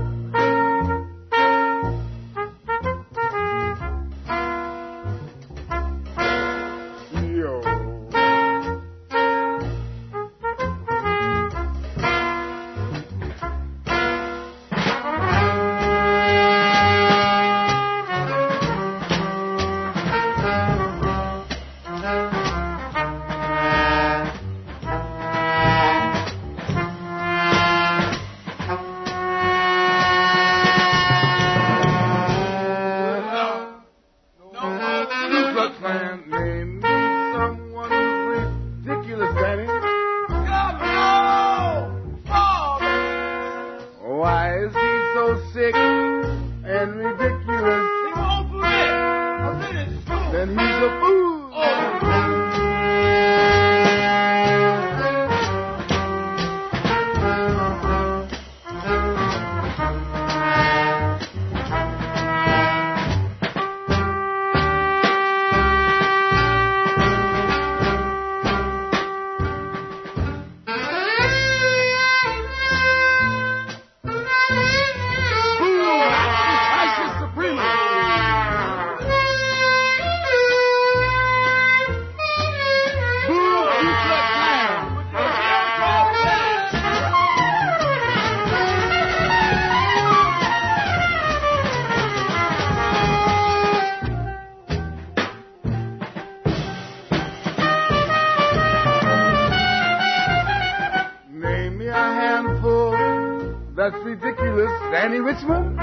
That's ridiculous, Danny Richmond.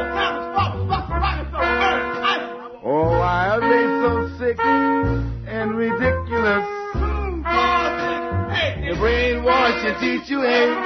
Oh, why are they so sick and ridiculous? Your brainwash and teach you hate.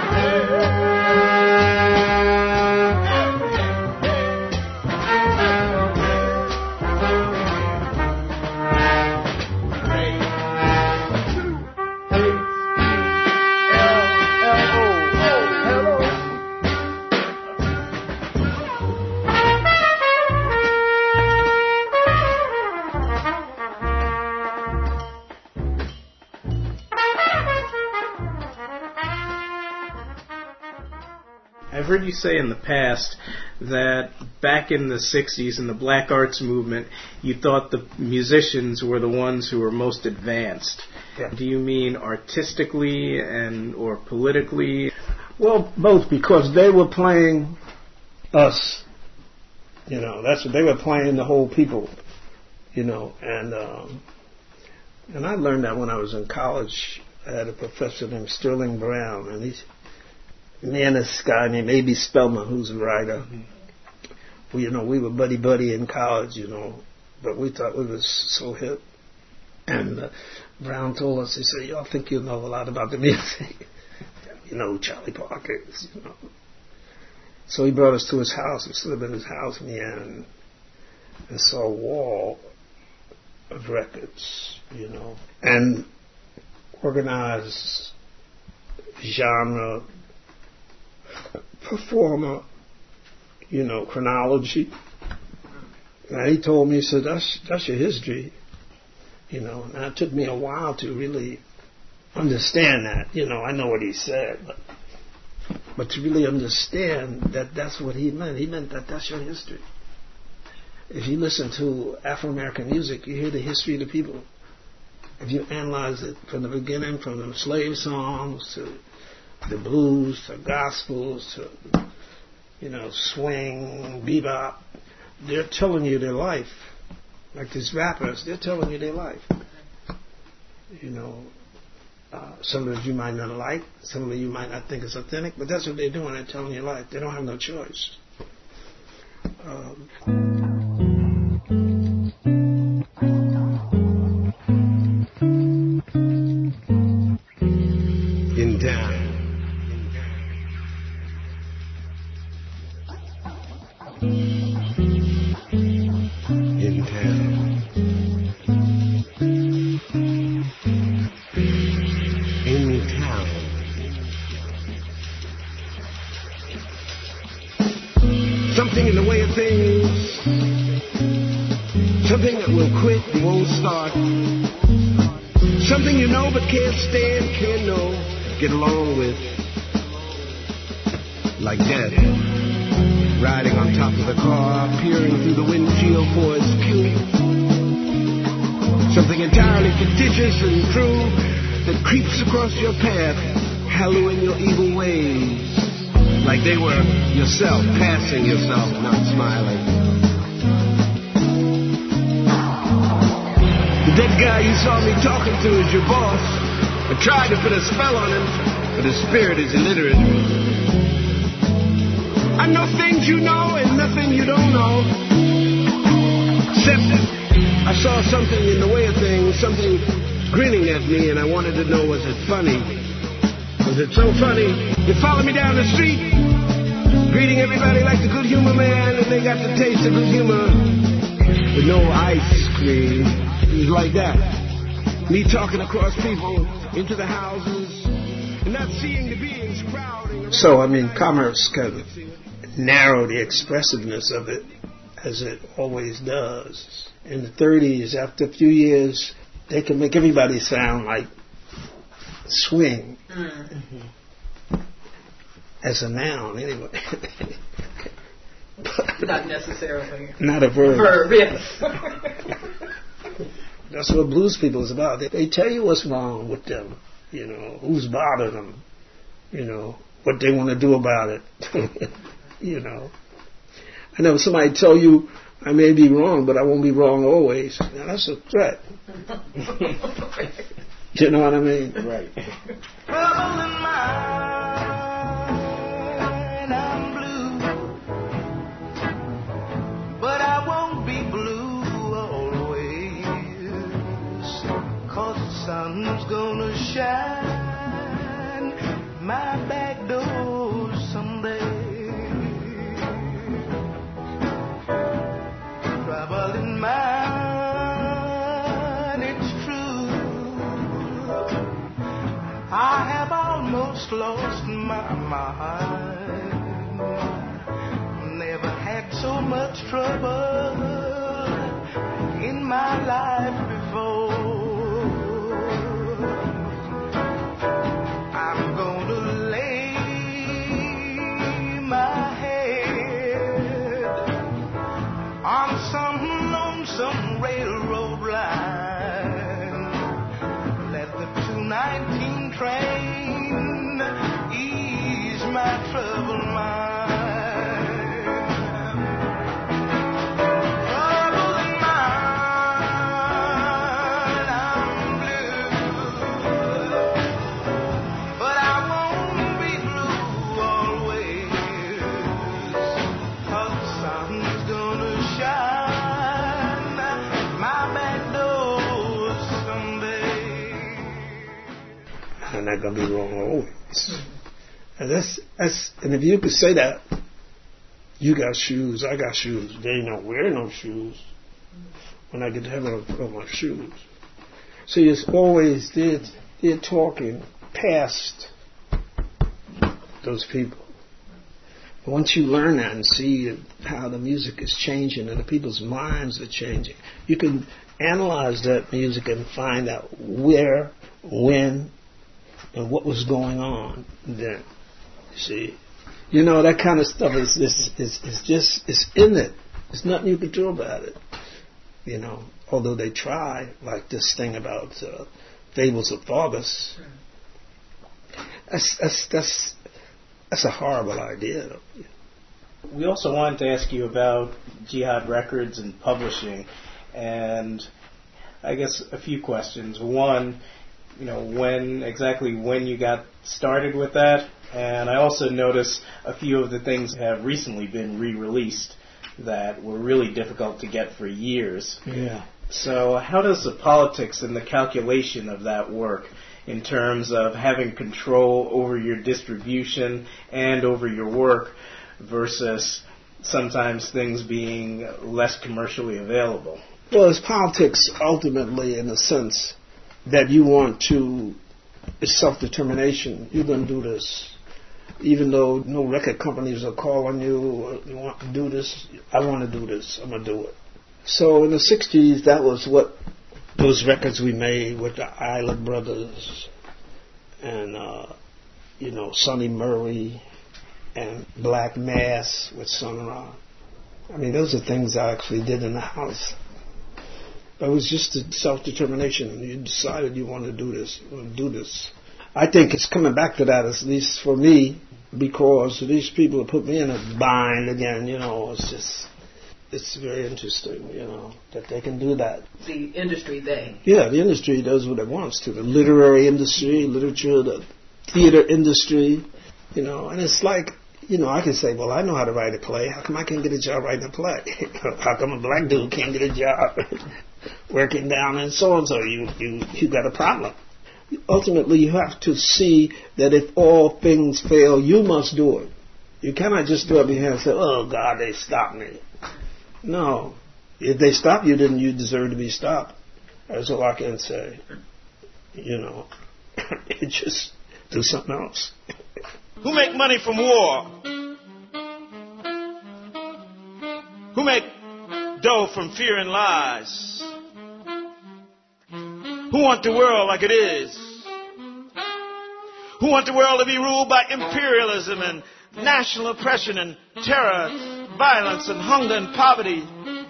I've heard you say in the past that back in the 60s in the black arts movement, you thought the musicians were the ones who were most advanced. Yeah. Do you mean artistically and or politically? Well, both, because they were playing us. You know, that's what they were playing, the whole people. You know, and I learned that when I was in college. I had a professor named Sterling Brown, and he's me and this guy named A.B. Spellman, who's a writer. We were buddy in college, but we thought we was so hip. And Brown told us, he said, y'all think you know a lot about the music. Charlie Parker, So he brought us to his house. We stood up in his house in the end and saw a wall of records, and organized genre, performer, chronology. And he told me, he said, that's your history. And it took me a while to really understand that. I know what he said, but to really understand that that's what he meant. He meant that that's your history. If you listen to Afro-American music, you hear the history of the people. If you analyze it from the beginning, from the slave songs to the blues to gospels to, swing, bebop, they're telling you their life. Like these rappers, they're telling you their life. Some of it you might not like, some of it you might not think is authentic, but that's what they're doing. They're telling you life. They don't have no choice. In town. In town. In town. Something in the way of things. Something that will quit and won't start. Something you know but can't stand, can't know, get along with. Like death. Riding on top of the car, peering through the windshield for its cue. Something entirely fictitious and true that creeps across your path, hallowing your evil ways. Like they were yourself, passing yourself, not smiling. The dead guy you saw me talking to is your boss. I tried to put a spell on him, but his spirit is illiterate. I know things you know and nothing you don't know. Except I saw something in the way of things, something grinning at me, and I wanted to know, was it funny? Was it so funny? You followed me down the street, greeting everybody like the good humor man, and they got to taste of good humor with no ice cream. It was like that. Me talking across people into the houses and not seeing the beings crowding. So, commerce can narrow the expressiveness of it, as it always does. In the 30s, after a few years, they can make everybody sound like swing. Mm-hmm. As a noun, anyway. Not necessarily. Not a verb. Verb, yes. That's what blues people is about. They tell you what's wrong with them, who's bothering them, what they want to do about it. I know somebody tell you, I may be wrong, but I won't be wrong always. Now that's a threat. You know what I mean? Right. Trouble in mind, I'm blue, but I won't be blue always, 'cause the sun's gonna shine my back door someday. Trouble in mind, it's true, I have almost lost my mind. Never had so much trouble in my life before. I'm gonna lay not going to be wrong always. And and if you could say that, you got shoes, I got shoes. They ain't not wearing no shoes. When I get to heaven, I'll put on my shoes. So it's always they're talking past those people. But once you learn that and see how the music is changing and the people's minds are changing, you can analyze that music and find out where, when, and what was going on then. See, you know, that kind of stuff is in it. There's nothing you can do about it. You know, although they try, like this thing about Fables of Faubus. That's a horrible idea. We also wanted to ask you about Jihad Records and publishing, and I guess a few questions. One, you know, when you got started with that, and I also noticed a few of the things have recently been re-released that were really difficult to get for years. Yeah. So how does the politics and the calculation of that work in terms of having control over your distribution and over your work versus sometimes things being less commercially available? Well, it's politics ultimately in the sense that you want to, it's self-determination. You're going to do this. Even though no record companies are calling you, you want to do this, I want to do this, I'm going to do it. So in the 60s, that was what those records we made with the Isla Brothers and, Sonny Murray and Black Mass with Sun Ra. I mean, those are things I actually did in the house. It was just a self-determination. You decided you want to do this, you want to do this. I think it's coming back to that, at least for me, because these people have put me in a bind again, it's very interesting, that they can do that. The industry, Yeah, the industry does what it wants to. The literary industry, literature, the theater industry, and it's like, I can say, well, I know how to write a play. How come I can't get a job writing a play? How come a black dude can't get a job working down in so-and-so? You got a problem. Ultimately, you have to see that if all things fail, you must do it. You cannot just throw up your hands and say, oh, God, they stopped me. No. If they stop you, then you deserve to be stopped. That's all I can say. It just do something else. Who make money from war? Who make dough from fear and lies? Who want the world like it is? Who want the world to be ruled by imperialism and national oppression and terror, violence and hunger and poverty?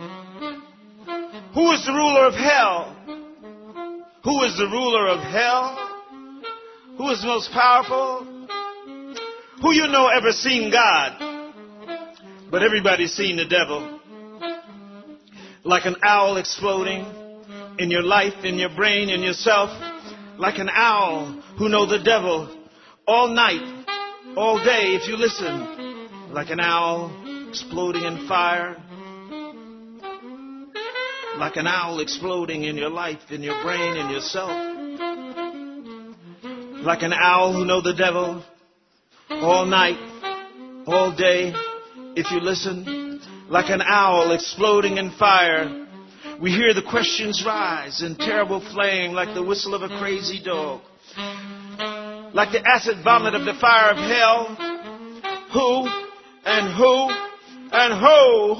Who is the ruler of hell? Who is the ruler of hell? Who is the most powerful? Who ever seen God? But everybody's seen the devil. Like an owl exploding in your life, in your brain, in yourself. Like an owl who know the devil all night, all day if you listen. Like an owl exploding in fire. Like an owl exploding in your life, in your brain, in yourself. Like an owl who know the devil all night, all day, if you listen. Like an owl exploding in fire. We hear the questions rise in terrible flame like the whistle of a crazy dog. Like the acid vomit of the fire of hell. Who and who and who,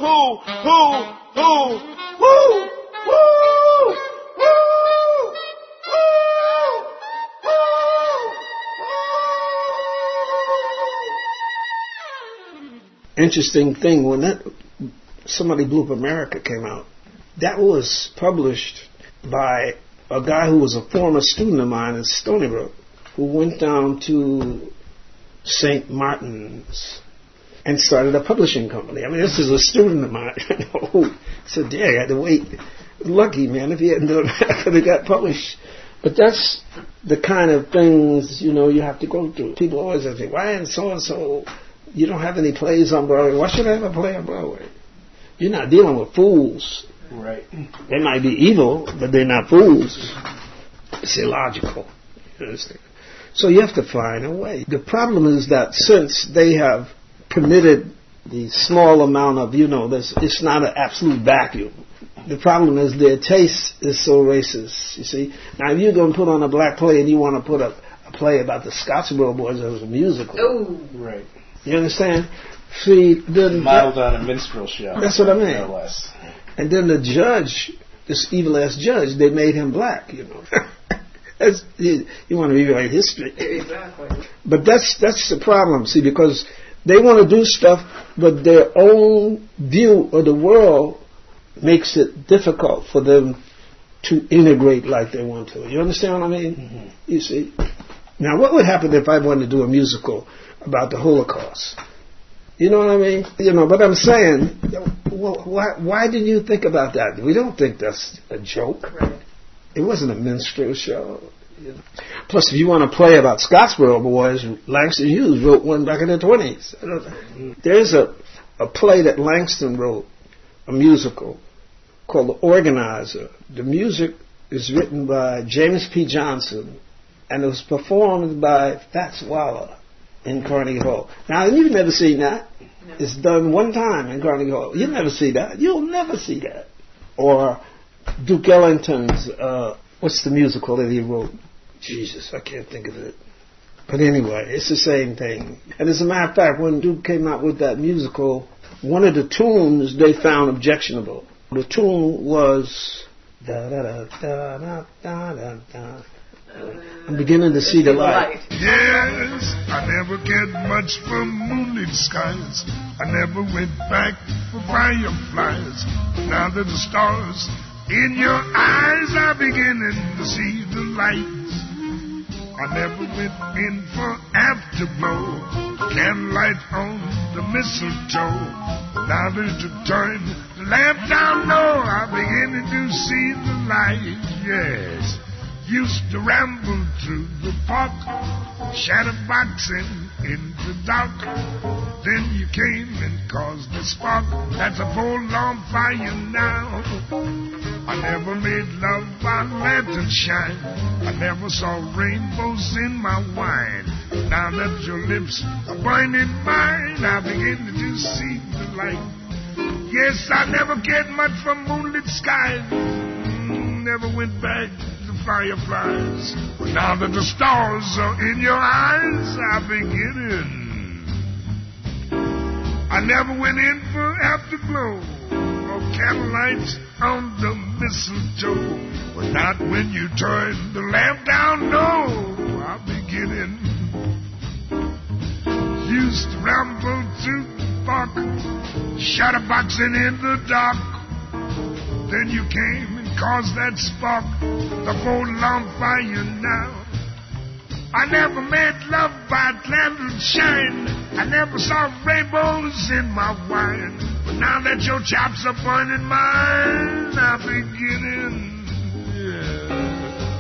Interesting thing, when that Somebody Blew Up America came out, that was published by a guy who was a former student of mine at Stony Brook, who went down to St. Martin's and started a publishing company. I mean, this is a student of mine who said, "Dang, I had to wait." Lucky, man, if he hadn't done that, I could have got published. But that's the kind of things, you have to go through. People always think, why isn't so-and-so, you don't have any plays on Broadway? Why should I have a play on Broadway? You're not dealing with fools. Right. They might be evil, but they're not fools. It's illogical. You understand? So you have to find a way. The problem is that since they have permitted the small amount of, it's not an absolute vacuum. The problem is their taste is so racist, you see. Now, if you're going to put on a black play and you want to put a play about the Scottsboro Boys as a musical. Oh, right. You understand? See, then modeled on a minstrel show. That's what I mean. More or less. And then the judge, this evil-ass judge, they made him black, you want to rewrite history. Exactly. But that's the problem, see, because they want to do stuff, but their own view of the world makes it difficult for them to integrate like they want to. You understand what I mean? Mm-hmm. You see? Now, what would happen if I wanted to do a musical about the Holocaust? You know what I mean? But I'm saying, well, why didn't you think about that? We don't think that's a joke. Right. It wasn't a minstrel show. Plus, if you want to play about Scottsboro Boys, Langston Hughes wrote one back in the 20s. There's a play that Langston wrote, a musical, called The Organizer. The music is written by James P. Johnson, and it was performed by Fats Waller in Carnegie Hall. Now, you've never seen that. No. It's done one time in Carnegie Hall. You'll never see that. You'll never see that. Or Duke Ellington's, what's the musical that he wrote? Jesus, I can't think of it. But anyway, it's the same thing. And as a matter of fact, when Duke came out with that musical, one of the tunes they found objectionable. The tune was da-da-da-da-da-da-da. I'm beginning to see the light. Yes, I never cared much for moonlit skies. I never went back for fireflies. Now that the stars in your eyes are beginning to see the lights. I never went in for afterglow, candlelight on the mistletoe. Now that you turn the lamp down low, I'm beginning to see the light, yes. Used to ramble through the park, shadowboxing in the dark. Then you came and caused a spark. That's a full-on fire now. I never made love by lantern shine. I never saw rainbows in my wine. Now that your lips are burning mine, I begin to see the light. Yes, I never cared much for moonlit skies. Never went back to fireflies. But now that the stars are in your eyes, I'm beginning. I never went in for afterglow or candlelights on the mistletoe. But not when you turn the lamp down, no, I'm beginning. Used to ramble through the park, shadowboxing in the dark. Then you came and caused that spark, the full on fire now. I never made love by lantern shine. I never saw rainbows in my wine. But now that your chops are burning mine, I'm beginning, yeah.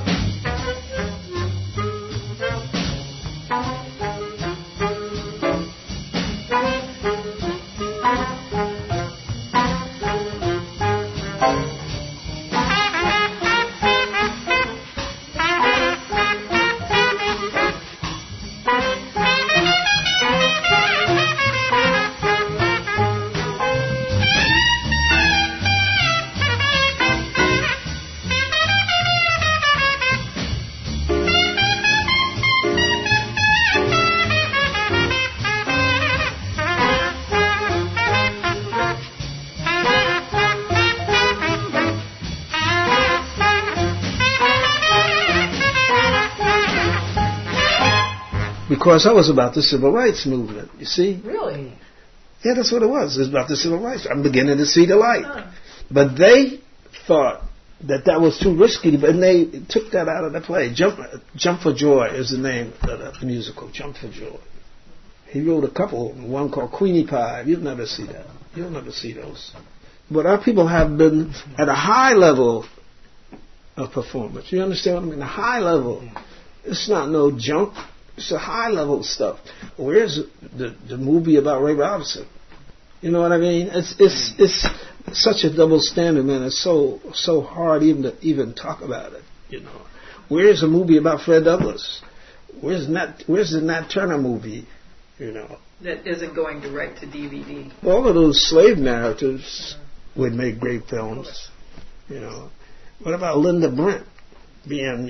Because that was about the civil rights movement, you see? Really? Yeah, that's what it was. It was about the civil rights. I'm beginning to see the light. Huh. But they thought that was too risky, and they took that out of the play. Jump for Joy is the name of the musical, Jump for Joy. He wrote a couple, one called Queenie Pie. You'll never see that. You'll never see those. But our people have been at a high level of performance. You understand what I mean? A high level. It's not no junk. It's a high level stuff. Where's the movie about Ray Robinson? You know what I mean? It's such a double standard, man. It's so hard even to talk about it. You know, where's a movie about Fred Douglass? Where's the Nat Turner movie? You know, that isn't going direct to DVD. All of those slave narratives would make great films. You know, what about Linda Brent being,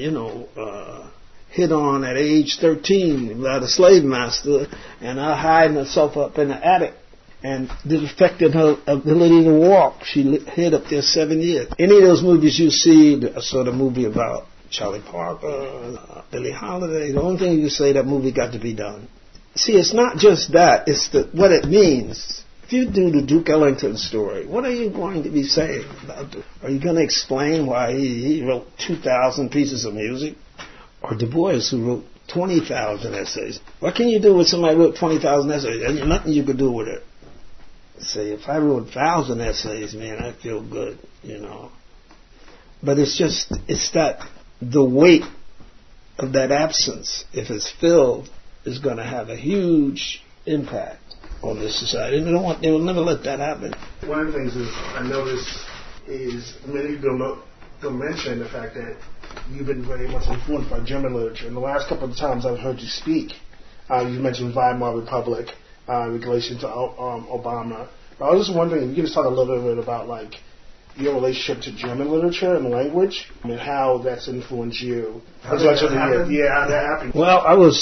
hit on at age 13 by the slave master and her hiding herself up in the attic, and it affected her ability to walk. She hid up there 7 years. Any of those movies you see, I saw the movie about Charlie Parker, Billie Holiday, the only thing you say, that movie got to be done. See, it's not just that, it's what it means. If you do the Duke Ellington story, what are you going to be saying about it? Are you going to explain why he wrote 2,000 pieces of music? Or Du Bois, who wrote 20,000 essays. What can you do with somebody who wrote 20,000 essays? There's nothing you could do with it. Say, if I wrote 1,000 essays, man, I feel good, But it's that the weight of that absence, if it's filled, is going to have a huge impact on this society. They will never let that happen. One of the things I noticed is many people don't mention the fact that you've been very much influenced by German literature. And the last couple of times I've heard you speak, you mentioned Weimar Republic in relation to Obama. But I was just wondering if you could just talk a little bit about your relationship to German literature and language and how that's influenced you. How that happened? Well,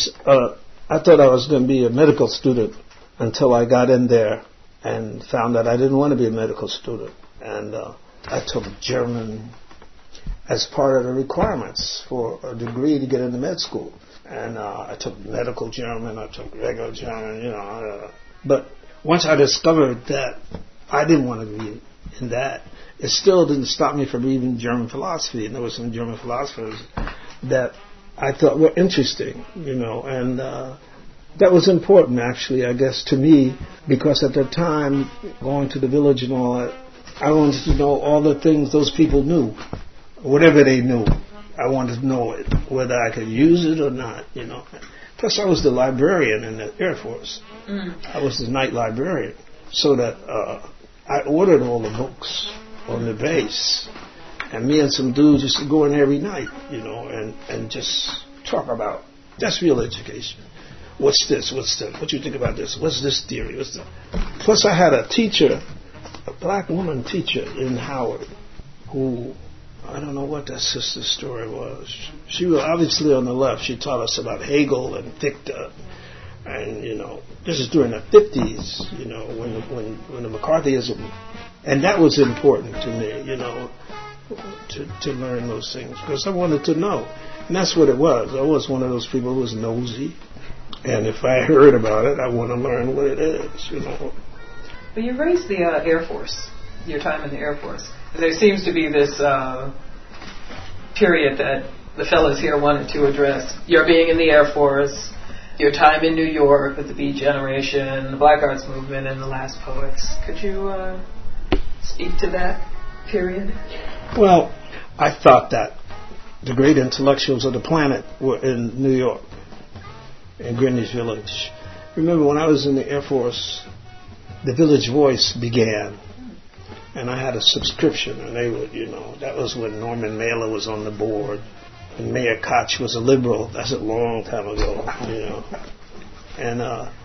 I thought I was going to be a medical student until I got in there and found that I didn't want to be a medical student. And I took German as part of the requirements for a degree to get into med school. And I took medical German, I took regular German, But once I discovered that I didn't want to be in that, it still didn't stop me from reading German philosophy. And there were some German philosophers that I thought were interesting, and that was important, actually, I guess, to me, because at the time, going to the village and all that, I wanted to know all the things those people knew, whatever they knew. I wanted to know it, whether I could use it or not, Plus, I was the librarian in the Air Force. I was the night librarian, so that I ordered all the books on the base, and me and some dudes used to go in every night, and just talk about, that's real education. What's this? What's that? What do you think about this? What's this theory? What's that? Plus, I had a teacher, a black woman teacher in Howard, who, I don't know what that sister's story was. She was obviously on the left. She taught us about Hegel and Fichte. And, this is during the 50s, when the McCarthyism, and that was important to me, to learn those things, because I wanted to know. And that's what it was. I was one of those people who was nosy. And if I heard about it, I want to learn what it is, But you raised the Air Force, your time in the Air Force. There seems to be this period that the fellows here wanted to address. Your being in the Air Force, your time in New York with the Beat Generation, the Black Arts Movement, and the Last Poets. Could you speak to that period? Well, I thought that the great intellectuals of the planet were in New York, in Greenwich Village. Remember, when I was in the Air Force, the Village Voice began. And I had a subscription, and they would, that was when Norman Mailer was on the board, and Mayor Koch was a liberal. That's a long time ago, And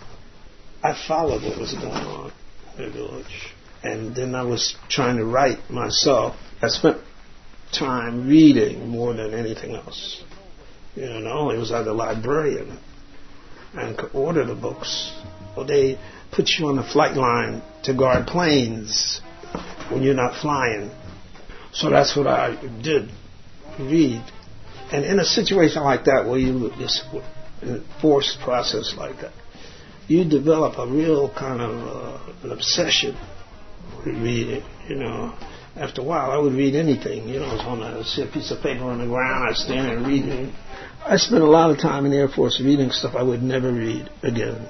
I followed what was going on in the village. And then I was trying to write myself. I spent time reading more than anything else. It was like a librarian and could order the books. Well, they put you on the flight line to guard planes when you're not flying. So that's what I did, read. And in a situation like that, where you just in a forced process like that, you develop a real kind of an obsession with reading, After a while, I would read anything, I'd see a piece of paper on the ground, I'd stand there and read it. I spent a lot of time in the Air Force reading stuff I would never read again.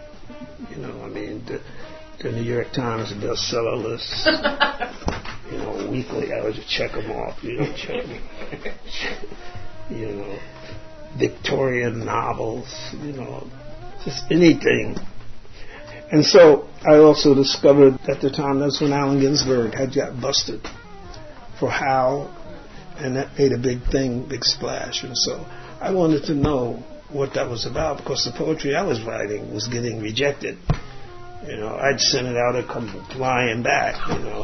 The New York Times bestseller list, weekly, I would just check them off, Victorian novels, just anything. And so I also discovered at the time, that's when Allen Ginsberg had got busted for Howe, and that made a big thing, big splash. And so I wanted to know what that was about, because the poetry I was writing was getting rejected. I'd send it out, it'd come flying back,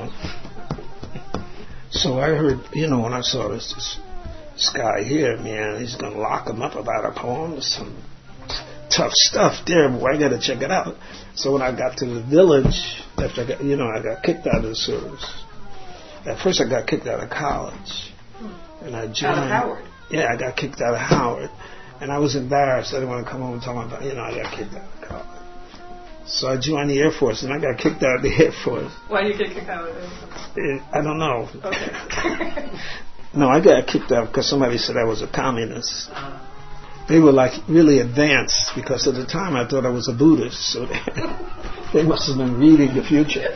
So I heard, when I saw this guy here, man, he's going to lock him up about a poem. There's some tough stuff there, boy, I got to check it out. So when I got to the village, after I got kicked out of the service. At first I got kicked out of college. And I joined. Out of Howard? Yeah, I got kicked out of Howard. And I was embarrassed. I didn't want to come home and tell my about, I got kicked out of college. So I joined the Air Force, and I got kicked out of the Air Force. Why did you get kicked out of the Air Force? I don't know. Okay. No, I got kicked out because somebody said I was a communist. They were like really advanced, because at the time I thought I was a Buddhist, so they must have been reading the future.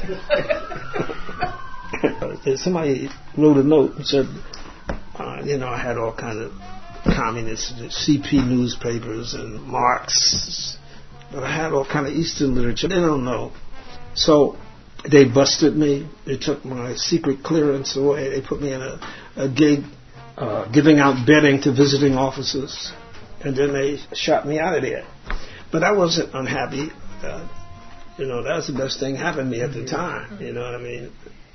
Somebody wrote a note and said, I had all kinds of communist CP newspapers and Marx, but I had all kind of Eastern literature. They don't know. So they busted me. They took my secret clearance away. They put me in a gig giving out bedding to visiting officers. And then they shot me out of there. But I wasn't unhappy. That was the best thing happened to me at the time. You know what I mean?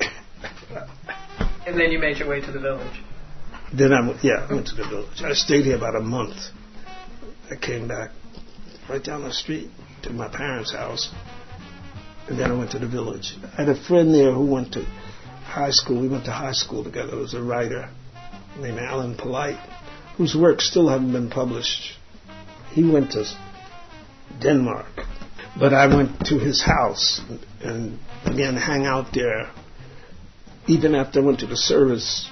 And then you made your way to the village. Then I went to the village. I stayed here about a month. I came back right down the street to my parents' house. And then I went to the village. I had a friend there who went to high school. We went to high school together. He was a writer named Alan Polite, whose work still haven't been published. He went to Denmark. But I went to his house and began to hang out there. Even after I went to the service.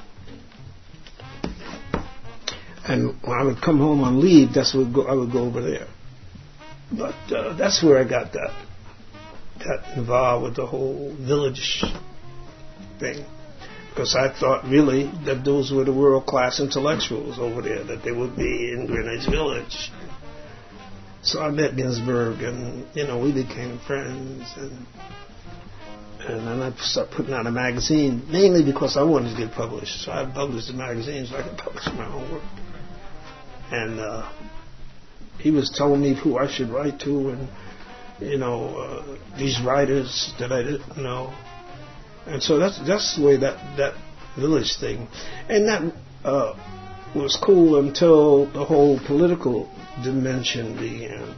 And when I would come home on leave, I would go over there. But that's where I got involved with the whole village thing. Because I thought really that those were the world-class intellectuals over there, that they would be in Greenwich Village. So I met Ginsberg, and we became friends, and then I started putting out a magazine, mainly because I wanted to get published. So I published the magazine so I could publish my own work. And he was telling me who I should write to, and these writers that I didn't know. And so that's the way that village thing. And that was cool until the whole political dimension began.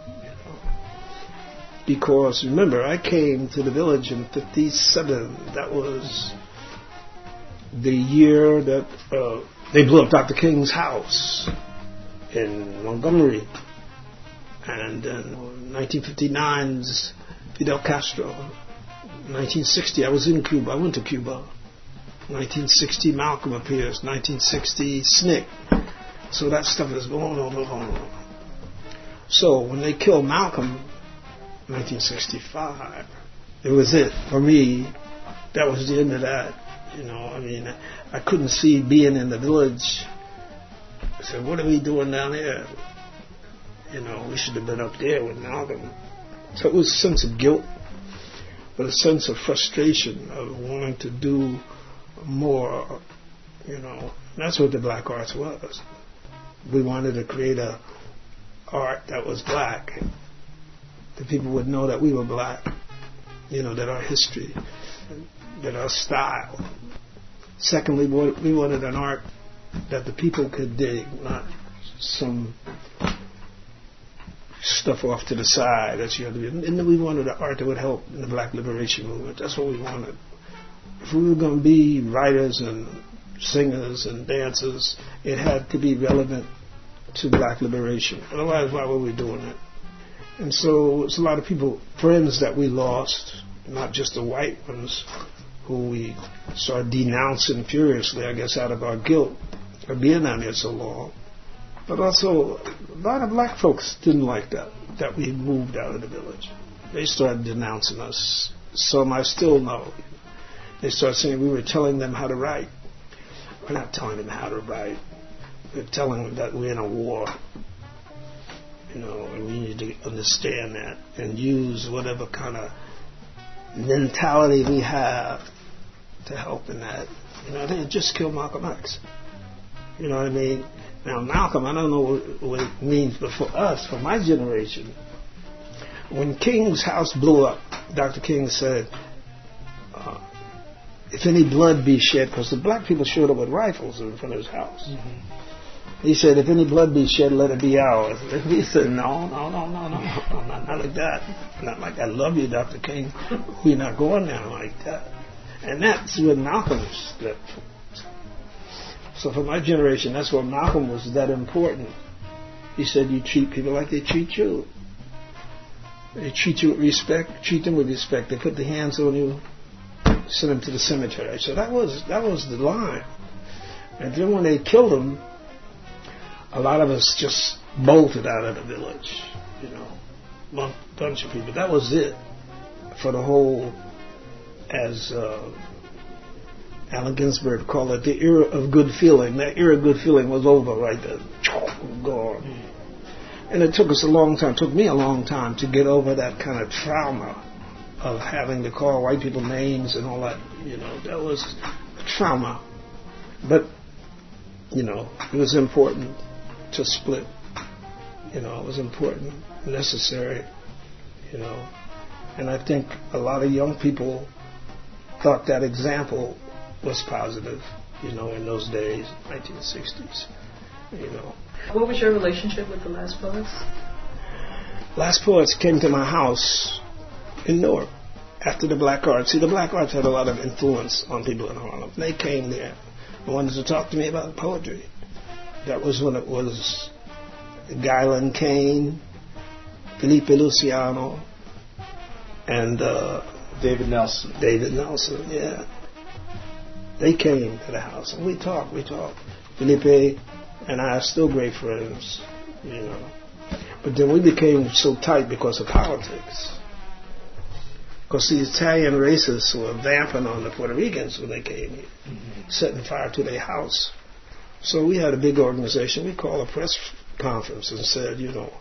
Because remember, I came to the village in 1957. That was the year that they blew up Dr. King's house in Montgomery. And then 1959's Fidel Castro. 1960, I was in Cuba. I went to Cuba. 1960, Malcolm appears. 1960, SNCC. So that stuff is going on. So when they killed Malcolm, 1965, it was it for me. That was the end of that. I couldn't see being in the village. I said, what are we doing down there? We should have been up there with Malcolm. So it was a sense of guilt, but a sense of frustration of wanting to do more, That's what the black arts was. We wanted to create a art that was black. That people would know that we were black, that our history, that our style. Secondly, we wanted an art that the people could dig, not some stuff off to the side that you had to be. And then we wanted an art that would help in the black liberation movement. That's what we wanted. If we were going to be writers and singers and dancers, it had to be relevant to black liberation. Otherwise, why were we doing it? And so it's a lot of people, friends that we lost, not just the white ones, who we started denouncing furiously, I guess, out of our guilt of being down there so long. But also, a lot of black folks didn't like that we moved out of the village. They started denouncing us. Some I still know. They started saying we were telling them how to write. We're not telling them how to write. We're telling them that we're in a war. And we need to understand that and use whatever kind of mentality we have to help in that. They had just killed Malcolm X. You know what I mean? Now, Malcolm, I don't know what it means, but for us, for my generation, when King's house blew up, Dr. King said, if any blood be shed, because the black people showed up with rifles in front of his house. Mm-hmm. He said, if any blood be shed, let it be ours. And he said, no, not like that. Not like I love you, Dr. King. We're not going down like that. And that's where Malcolm stepped. So for my generation, that's why Malcolm was that important. He said, you treat people like they treat you. They treat you with respect, treat them with respect. They put their hands on you, send them to the cemetery. So that was the line. And then when they killed him, a lot of us just bolted out of the village, bunch of people. That was it for the whole, as Allen Ginsberg called it, the era of good feeling. That era of good feeling was over right there. Gone. And it took us a long time, took me a long time to get over that kind of trauma of having to call white people names and all that. That was trauma. But, it was important to split. It was important, necessary, And I think a lot of young people thought that example was positive, in those days, 1960s, What was your relationship with the Last Poets? Last Poets came to my house in Newark after the Black Arts. See, the Black Arts had a lot of influence on people in Harlem. They came there and wanted to talk to me about poetry. That was when it was Guyland Kane, Felipe Luciano, and David Nelson. David Nelson, yeah. They came to the house and we talked. Felipe and I are still great friends, But then we became so tight because of politics. Because the Italian racists were vamping on the Puerto Ricans when they came here, setting fire to their house. So we had a big organization. We called a press conference and said,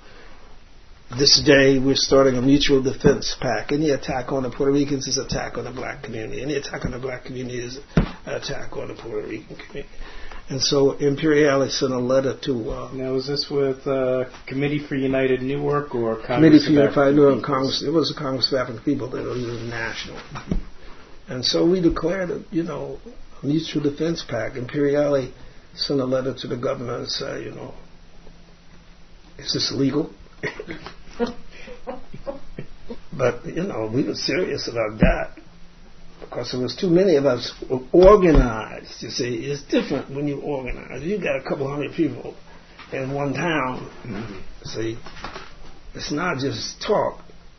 this day we're starting a mutual defense pact. Any attack on the Puerto Ricans is an attack on the black community. Any attack on the black community is an attack on the Puerto Rican community. And so Imperiale sent a letter to... now, was this with Committee for United Newark or Congress Committee for United Newark, Congress? It was a Congress of African People that was national. And so we declared a mutual defense pact. Imperiale sent a letter to the governor and said, is this legal? But, we were serious about that. Because there was too many of us organized. You see, it's different when you organize. You got a couple hundred people in one town. See, it's not just talk.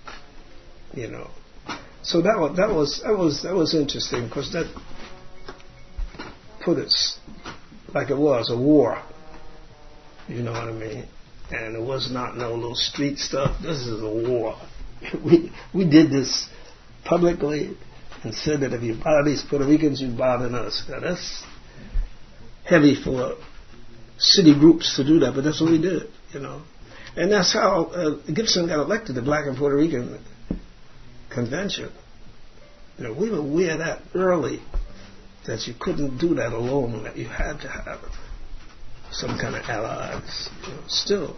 So that was interesting because that put it like it was a war. You know what I mean? And it was not no little street stuff. This is a war. We did this publicly. And said that if you bother these Puerto Ricans, you bother us. Now that's heavy for city groups to do that, but that's what we did, And that's how Gibson got elected, the Black and Puerto Rican Convention. We were aware that early that you couldn't do that alone, that you had to have some kind of allies, still,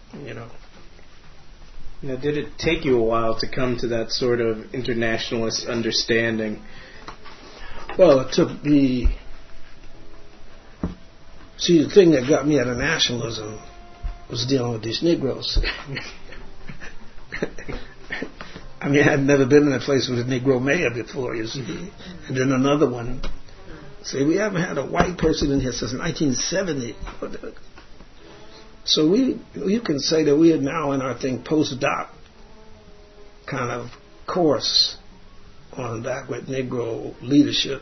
did it take you a while to come to that sort of internationalist understanding? Well, it took me... See, the thing that got me out of nationalism was dealing with these Negroes. I mean, I had never been in a place with a Negro mayor before, you see. And then another one. See, we haven't had a white person in here since 1970. So you can say that we are now in our postdoc kind of course on backward Negro leadership.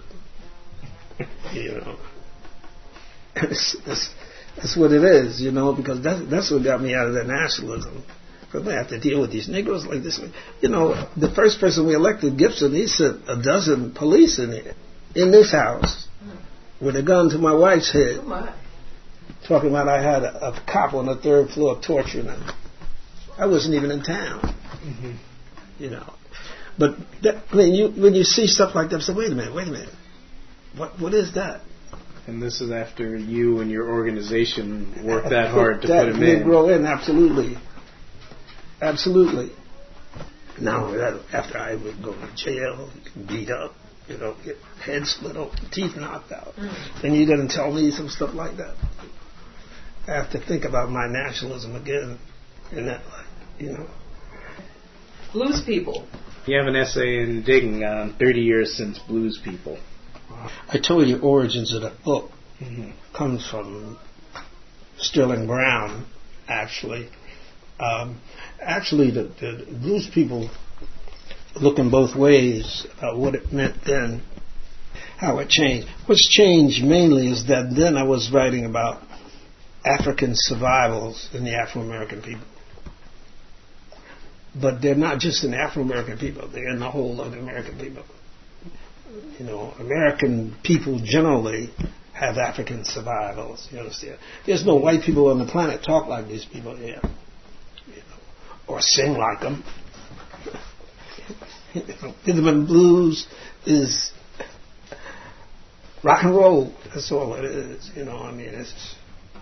That's what it is, because that's what got me out of that nationalism. Because I have to deal with these Negroes like this. The first person we elected, Gibson, he sent a dozen police in here, in this house, with a gun to my wife's head. Oh my. Talking about I had a cop on the third floor torturing him. I wasn't even in town. But when you see stuff like that, you say, wait a minute. What is that? And this is after you and your organization worked that hard to that put him in. Negro in, absolutely. Absolutely. Now, after I would go to jail, beat up, get head split open, teeth knocked out. And you're going to tell me some stuff like that? I have to think about my nationalism again in that light, Blues People. You have an essay in Digging on 30 years since Blues People. I told you origins of the book comes from Sterling Brown, actually. Actually, the Blues People looking both ways about what it meant then, how it changed. What's changed mainly is that then I was writing about African survivals in the Afro-American people. But they're not just in the Afro-American people, they're in the whole of the American people. American people generally have African survivals, you understand? There's no white people on the planet talk like these people here, or sing like them. Rhythm and blues is rock and roll, that's all it is, it's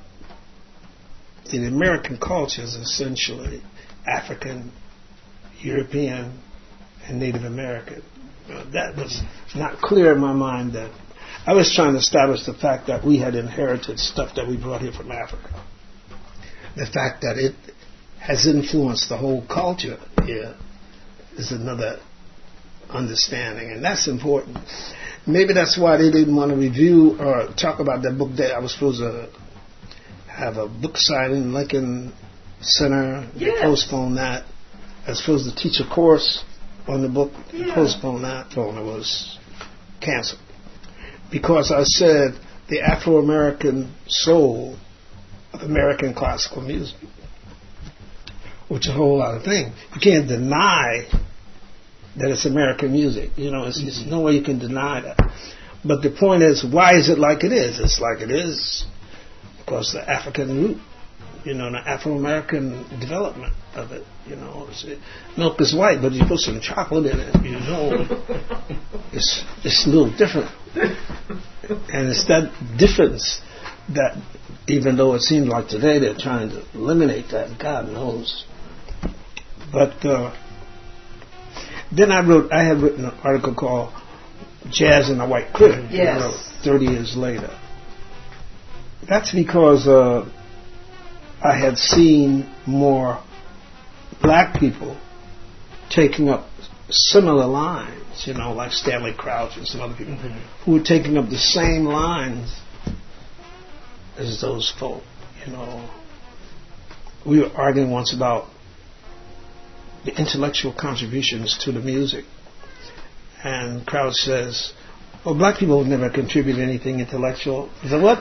the American culture is essentially African, European, and Native American. That was not clear in my mind. That I was trying to establish the fact that we had inherited stuff that we brought here from Africa. The fact that it has influenced the whole culture here is another understanding, and that's important. Maybe that's why they didn't want to review or talk about that book that I was supposed to have a book signing in Lincoln Center. They postponed that. I was supposed to teach a course on the book. They postponed that. And it was canceled. Because I said the Afro-American soul of American classical music, which is a whole lot of things. You can't deny that it's American music. There's no way you can deny that. But the point is, why is it like it is? It's like it is because the African root, the Afro-American development of it. Milk is white, but you put some chocolate in it, it's a little different. And it's that difference that, even though it seems like today they're trying to eliminate that, God knows. But then I had written an article called Jazz and the White Critic, 30 years later. That's because I had seen more black people taking up similar lines, like Stanley Crouch and some other people who were taking up the same lines as those folk, We were arguing once about the intellectual contributions to the music. And Crouch says, well, black people would never contribute anything intellectual. He said, what?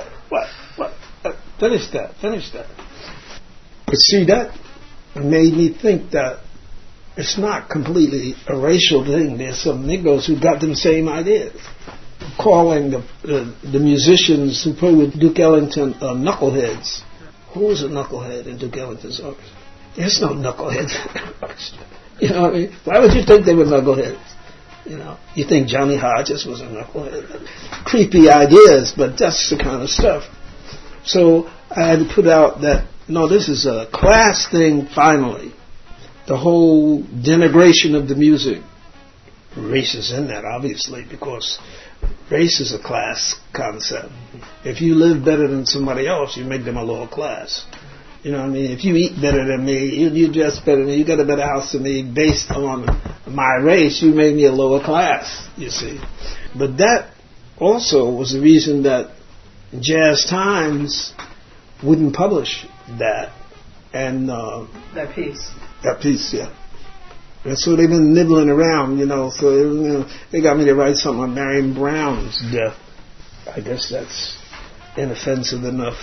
Finish that. But see, that made me think that it's not completely a racial thing. There's some Negroes who got them same ideas. Calling the musicians who played with Duke Ellington knuckleheads. Who was a knucklehead in Duke Ellington's orchestra? There's no knuckleheads in the orchestra. What I mean? Why would you think they were knuckleheads? You think Johnny Hodges was a knucklehead? Creepy ideas, but that's the kind of stuff. So I had to put out that, no, this is a class thing finally. The whole denigration of the music. Race is in that, obviously, because race is a class concept. If you live better than somebody else, you make them a lower class. If you eat better than me, you dress better than me, you got a better house than me, based on my race, you made me a lower class, you see. But that also was the reason that Jazz Times wouldn't publish that. And that piece. That piece, yeah. And so they've been nibbling around, so they got me to write something on Marion Brown's death. I guess that's inoffensive enough.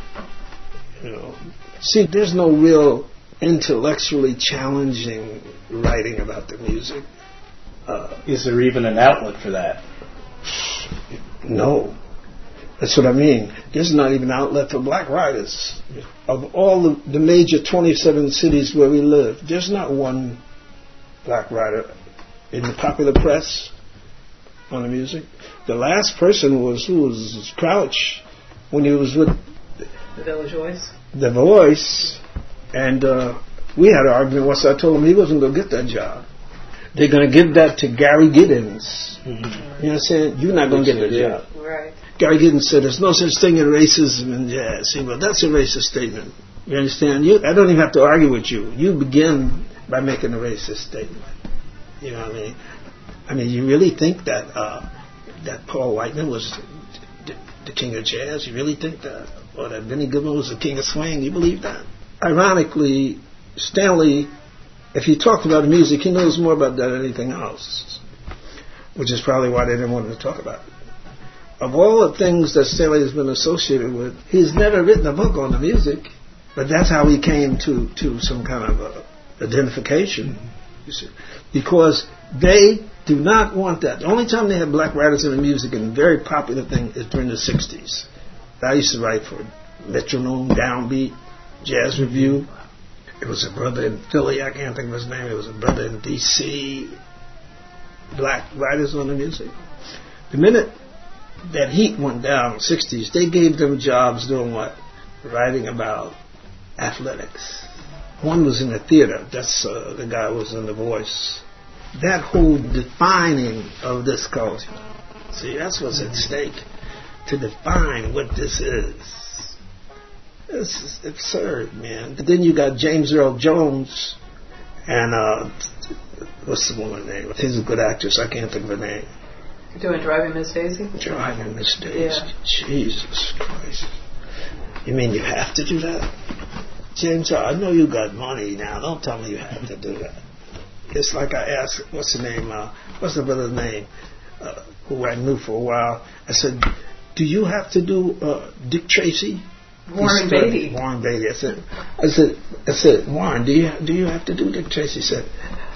See, there's no real intellectually challenging writing about the music. Is there even an outlet for that? No. That's what I mean. There's not even an outlet for black writers. Of all the major 27 cities where we live, there's not one black writer in the popular press, on the music. The last person was Crouch when he was with The Village Voice. The Voice, and we had an argument once. I told him he wasn't going to get that job. They're going to give that to Gary Giddens. You know what I'm saying? You're not going to get the job. Right. Gary Giddens said there's no such thing as racism in jazz. See, well, that's a racist statement. You understand? I don't even have to argue with you. You begin by making a racist statement. You know what I mean? I mean, you really think that that Paul Whiteman was the king of jazz? You really think that? Or that Benny Goodman was the king of swing? You believe that? Ironically, Stanley, if you talked about the music, he knows more about that than anything else, which is probably why they didn't want him to talk about it. Of all the things that Stanley has been associated with, he's never written a book on the music, but that's how he came to some kind of identification, you see, because they do not want that. The only time they have black writers in the music, and a very popular thing, is during the 60s. I used to write for Metronome, Downbeat, Jazz Review. It was a brother in Philly, I can't think of his name. It was a brother in D.C., black writers on the music. The minute that heat went down in the 60s, they gave them jobs doing what? Writing about athletics. One was in the theater. That's the guy who was in The Voice. That whole defining of this culture. See, that's what's at stake. To define what this is. This is absurd, man. Then you got James Earl Jones and what's the woman's name? She's a good actress. I can't think of her name. You're doing Driving Miss Daisy? Driving Miss Daisy. Yeah. Jesus Christ. You mean you have to do that? James, I know you got money now. Don't tell me you have to do that. It's like I asked, what's the name? What's the brother's name? Who I knew for a while. I said, do you have to do Dick Tracy? Warren Beatty. Warren Beatty. I said, Warren, do you have to do Dick Tracy? He said,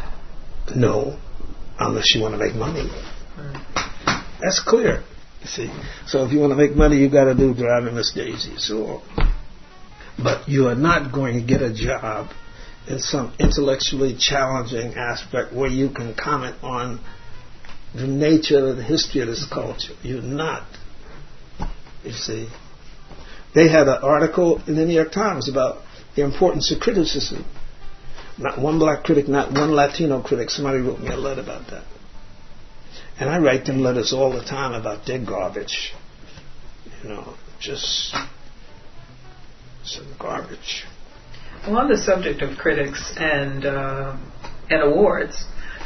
no, unless you want to make money. That's clear. You see. So if you want to make money, you got to do Driving Miss Daisy. So, but you are not going to get a job in some intellectually challenging aspect where you can comment on the nature of the history of this culture. You're not. You see. They had an article in the New York Times about the importance of criticism. Not one black critic, not one Latino critic. Somebody wrote me a letter about that. And I write them letters all the time about their garbage. You know, just some garbage. Well, on the subject of critics and awards,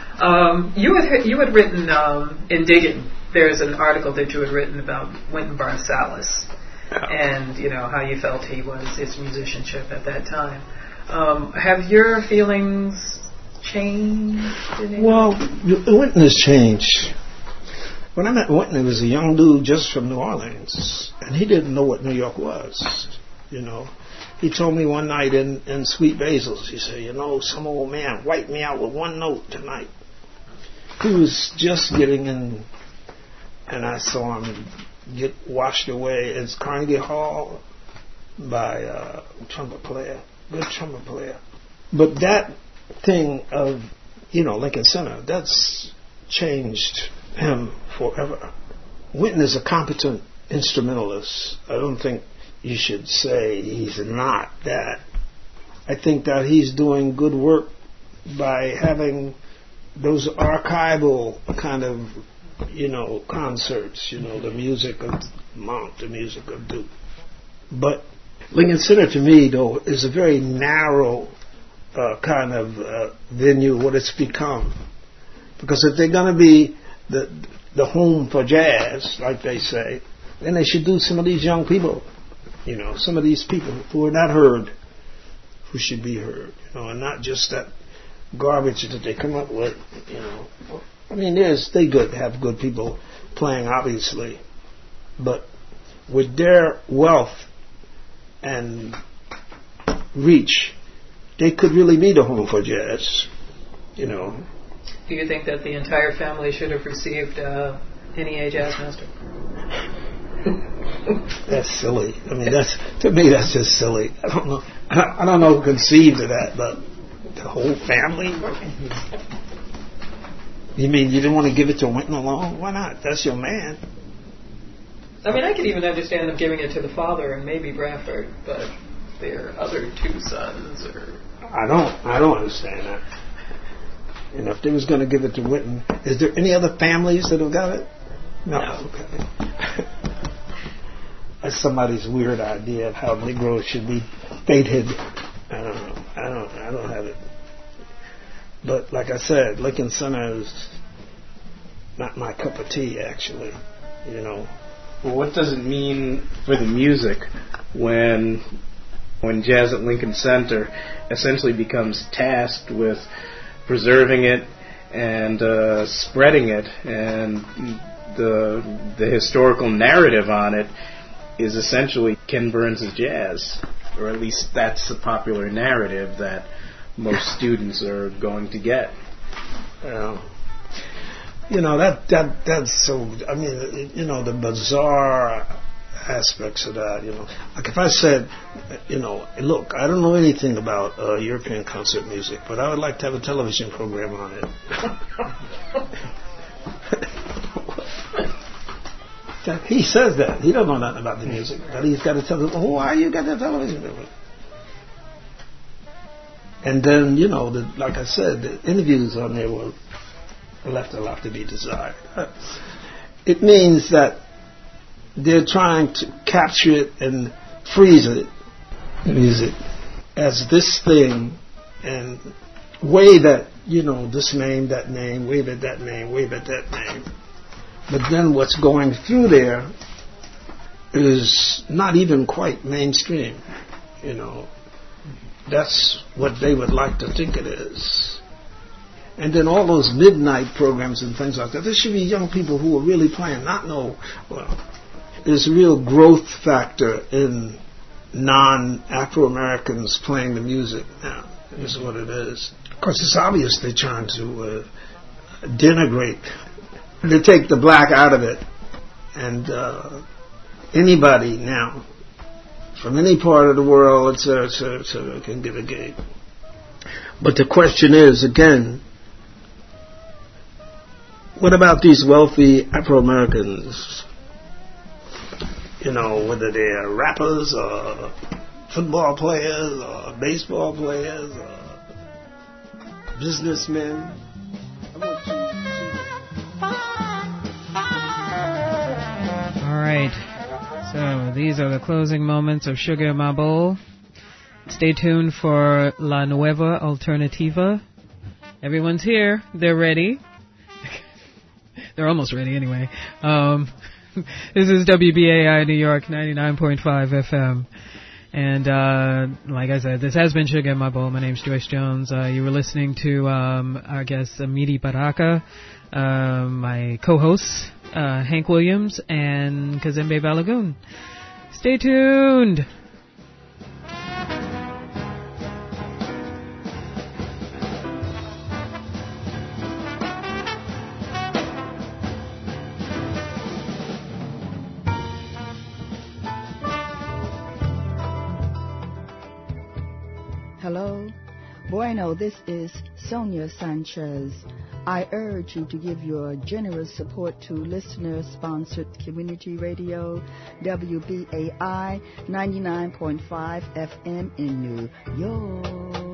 you had written in Digging. There's an article that you had written about Wynton Marsalis, and you know how you felt he was, his musicianship at that time. Have your feelings changed? Well, Wynton has changed. When I met Wynton, he was a young dude just from New Orleans, and he didn't know what New York was. You know, he told me one night in Sweet Basil's, he said, you know, some old man wiped me out with one note tonight. He was just getting in, and I saw him get washed away. It's Carnegie Hall by a trumpet player, good trumpet player. But that thing of, you know, Lincoln Center, that's changed him forever. Wynton is a competent instrumentalist. I don't think you should say he's not that. I think that he's doing good work by having those archival kind of, you know, concerts, you know, the music of Monk, the music of Duke. But Lincoln Center to me, though, is a very narrow kind of venue, what it's become. Because if they're going to be the home for jazz, like they say, then they should do some of these young people, you know, some of these people who are not heard, who should be heard, you know, and not just that garbage that they come up with, you know. I mean, they have good people playing, obviously, but with their wealth and reach, they could really be the home for jazz, you know. Do you think that the entire family should have received NEA Jazzmaster? That's silly. I mean, to me, that's just silly. I don't know. I don't know who conceived of that, but the whole family. You mean you didn't want to give it to Wynton alone? Why not? That's your man. I mean, I could even understand them giving it to the father and maybe Bradford, but their other two sons are... I don't understand that. And if they was going to give it to Wynton, is there any other families that have got it? No. Okay. That's somebody's weird idea of how Negroes should be fated. I don't know. I don't have it. But like I said, Lincoln Center is not my cup of tea, actually. You know. Well, what does it mean for the music when Jazz at Lincoln Center essentially becomes tasked with preserving it and spreading it, and the historical narrative on it is essentially Ken Burns' jazz, or at least that's the popular narrative that most students are going to get. You know, that's so, I mean, you know, the bizarre aspects of that, you know. Like if I said, you know, look, I don't know anything about European concert music, but I would like to have a television program on it. He says that. He don't know nothing about the music, but he's got to tell them, oh, why you got that television program? And then, you know, like I said, the interviews on there were left a lot to be desired. It means that they're trying to capture it and freeze it, music, as this thing, and wave at, you know, this name, that name, wave at that name, wave at that name. But then what's going through there is not even quite mainstream, you know. That's what they would like to think it is. And then all those midnight programs and things like that, there should be young people who are really playing, there's a real growth factor in non-Afro-Americans playing the music now. This is what it is. Of course, it's obvious they're trying to denigrate. They take the black out of it. And anybody now, from any part of the world, etc., can get a gig. But the question is, again, what about these wealthy Afro-Americans? You know, whether they're rappers or football players or baseball players or businessmen. I want you to see that. All right. So these are the closing moments of Sugar in My Bowl. Stay tuned for La Nueva Alternativa. Everyone's here. They're ready. They're almost ready anyway. This is WBAI New York 99.5 FM. And like I said, this has been Sugar in My Bowl. My name's Joyce Jones. You were listening to our guest, Amiri Baraka, my co-hosts, Hank Williams and Kazembe Balagoon. Stay tuned. Hello. Bueno, this is Sonia Sanchez. I urge you to give your generous support to listener-sponsored community radio, WBAI 99.5 FM in New York.